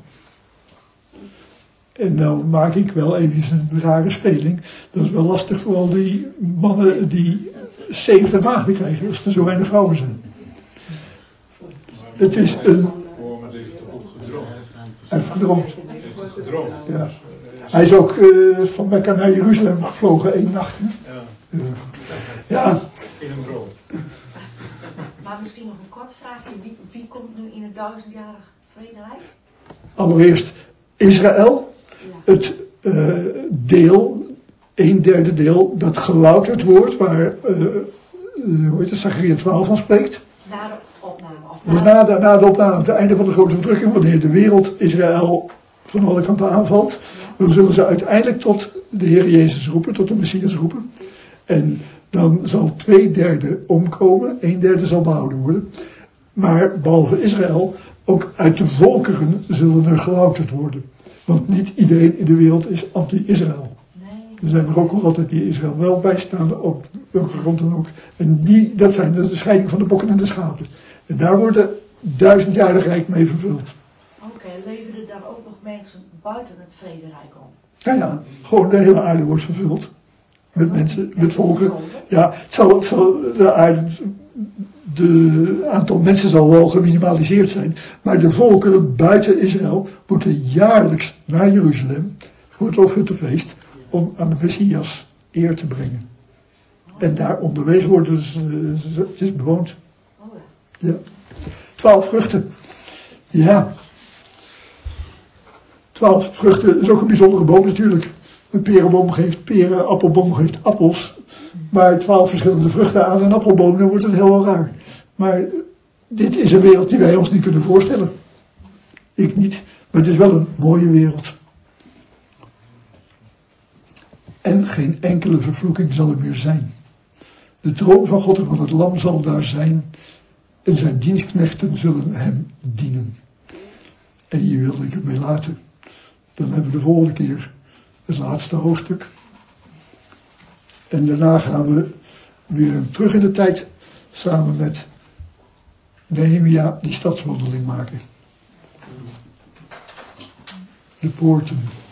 En nou maak ik wel even een rare speling. Dat is wel lastig voor al die mannen die zeventig maagden krijgen als er zo weinig vrouwen zijn. Het is een... Hij heeft gedroomd. Ja. Hij is ook uh, van Mekka naar Jeruzalem gevlogen één nacht. Hè? Ja. Uh, ja. In een droom. Maar misschien nog een kort vraagje. Wie, wie komt nu in het duizendjarig vrederijk? Allereerst Israël. Ja. Het uh, deel, een derde deel, dat gelouterd wordt, waar uh, uh, hoe heet het, Zacharia twaalf van spreekt. Na de opname. Of dus na de, na de opname, aan het einde van de grote verdrukking, wanneer de wereld Israël van alle kanten aanvalt, ja. Dan zullen ze uiteindelijk tot de Heer Jezus roepen, tot de Messias roepen. En dan zal twee derde omkomen, een derde zal behouden worden. Maar behalve Israël, ook uit de volkeren zullen er gelouterd worden. Want niet iedereen in de wereld is anti-Israël. Nee. Er zijn er ook nog altijd die Israël wel bijstaan, op welke grond dan ook. En die, dat zijn de scheiding van de bokken en de schapen. En daar wordt het duizendjarig rijk mee vervuld. Oké, okay, leveren er dan ook nog mensen buiten het vrederijk om? Ja, ja, gewoon de hele aarde wordt vervuld. Met mensen, met volken. Ja, het zal, het zal de aarde, de aantal mensen zal wel geminimaliseerd zijn. Maar de volkeren buiten Israël moeten jaarlijks naar Jeruzalem voor het Loofhuttenfeest om aan de Messias eer te brengen. En daar onderweg worden dus, het is bewoond. Ja. Twaalf vruchten. Ja. twaalf vruchten is ook een bijzondere boom natuurlijk. Een perenboom geeft peren, een appelboom geeft appels. Maar twaalf verschillende vruchten aan een appelboom, dan wordt het heel raar. Maar dit is een wereld die wij ons niet kunnen voorstellen. Ik niet, maar het is wel een mooie wereld. En geen enkele vervloeking zal er meer zijn. De troon van God en van het lam zal daar zijn. En zijn dienstknechten zullen hem dienen. En hier wilde ik het mee laten. Dan hebben we de volgende keer het laatste hoofdstuk. En daarna gaan we weer terug in de tijd samen met Nehemia die stadswandeling maken. De poorten.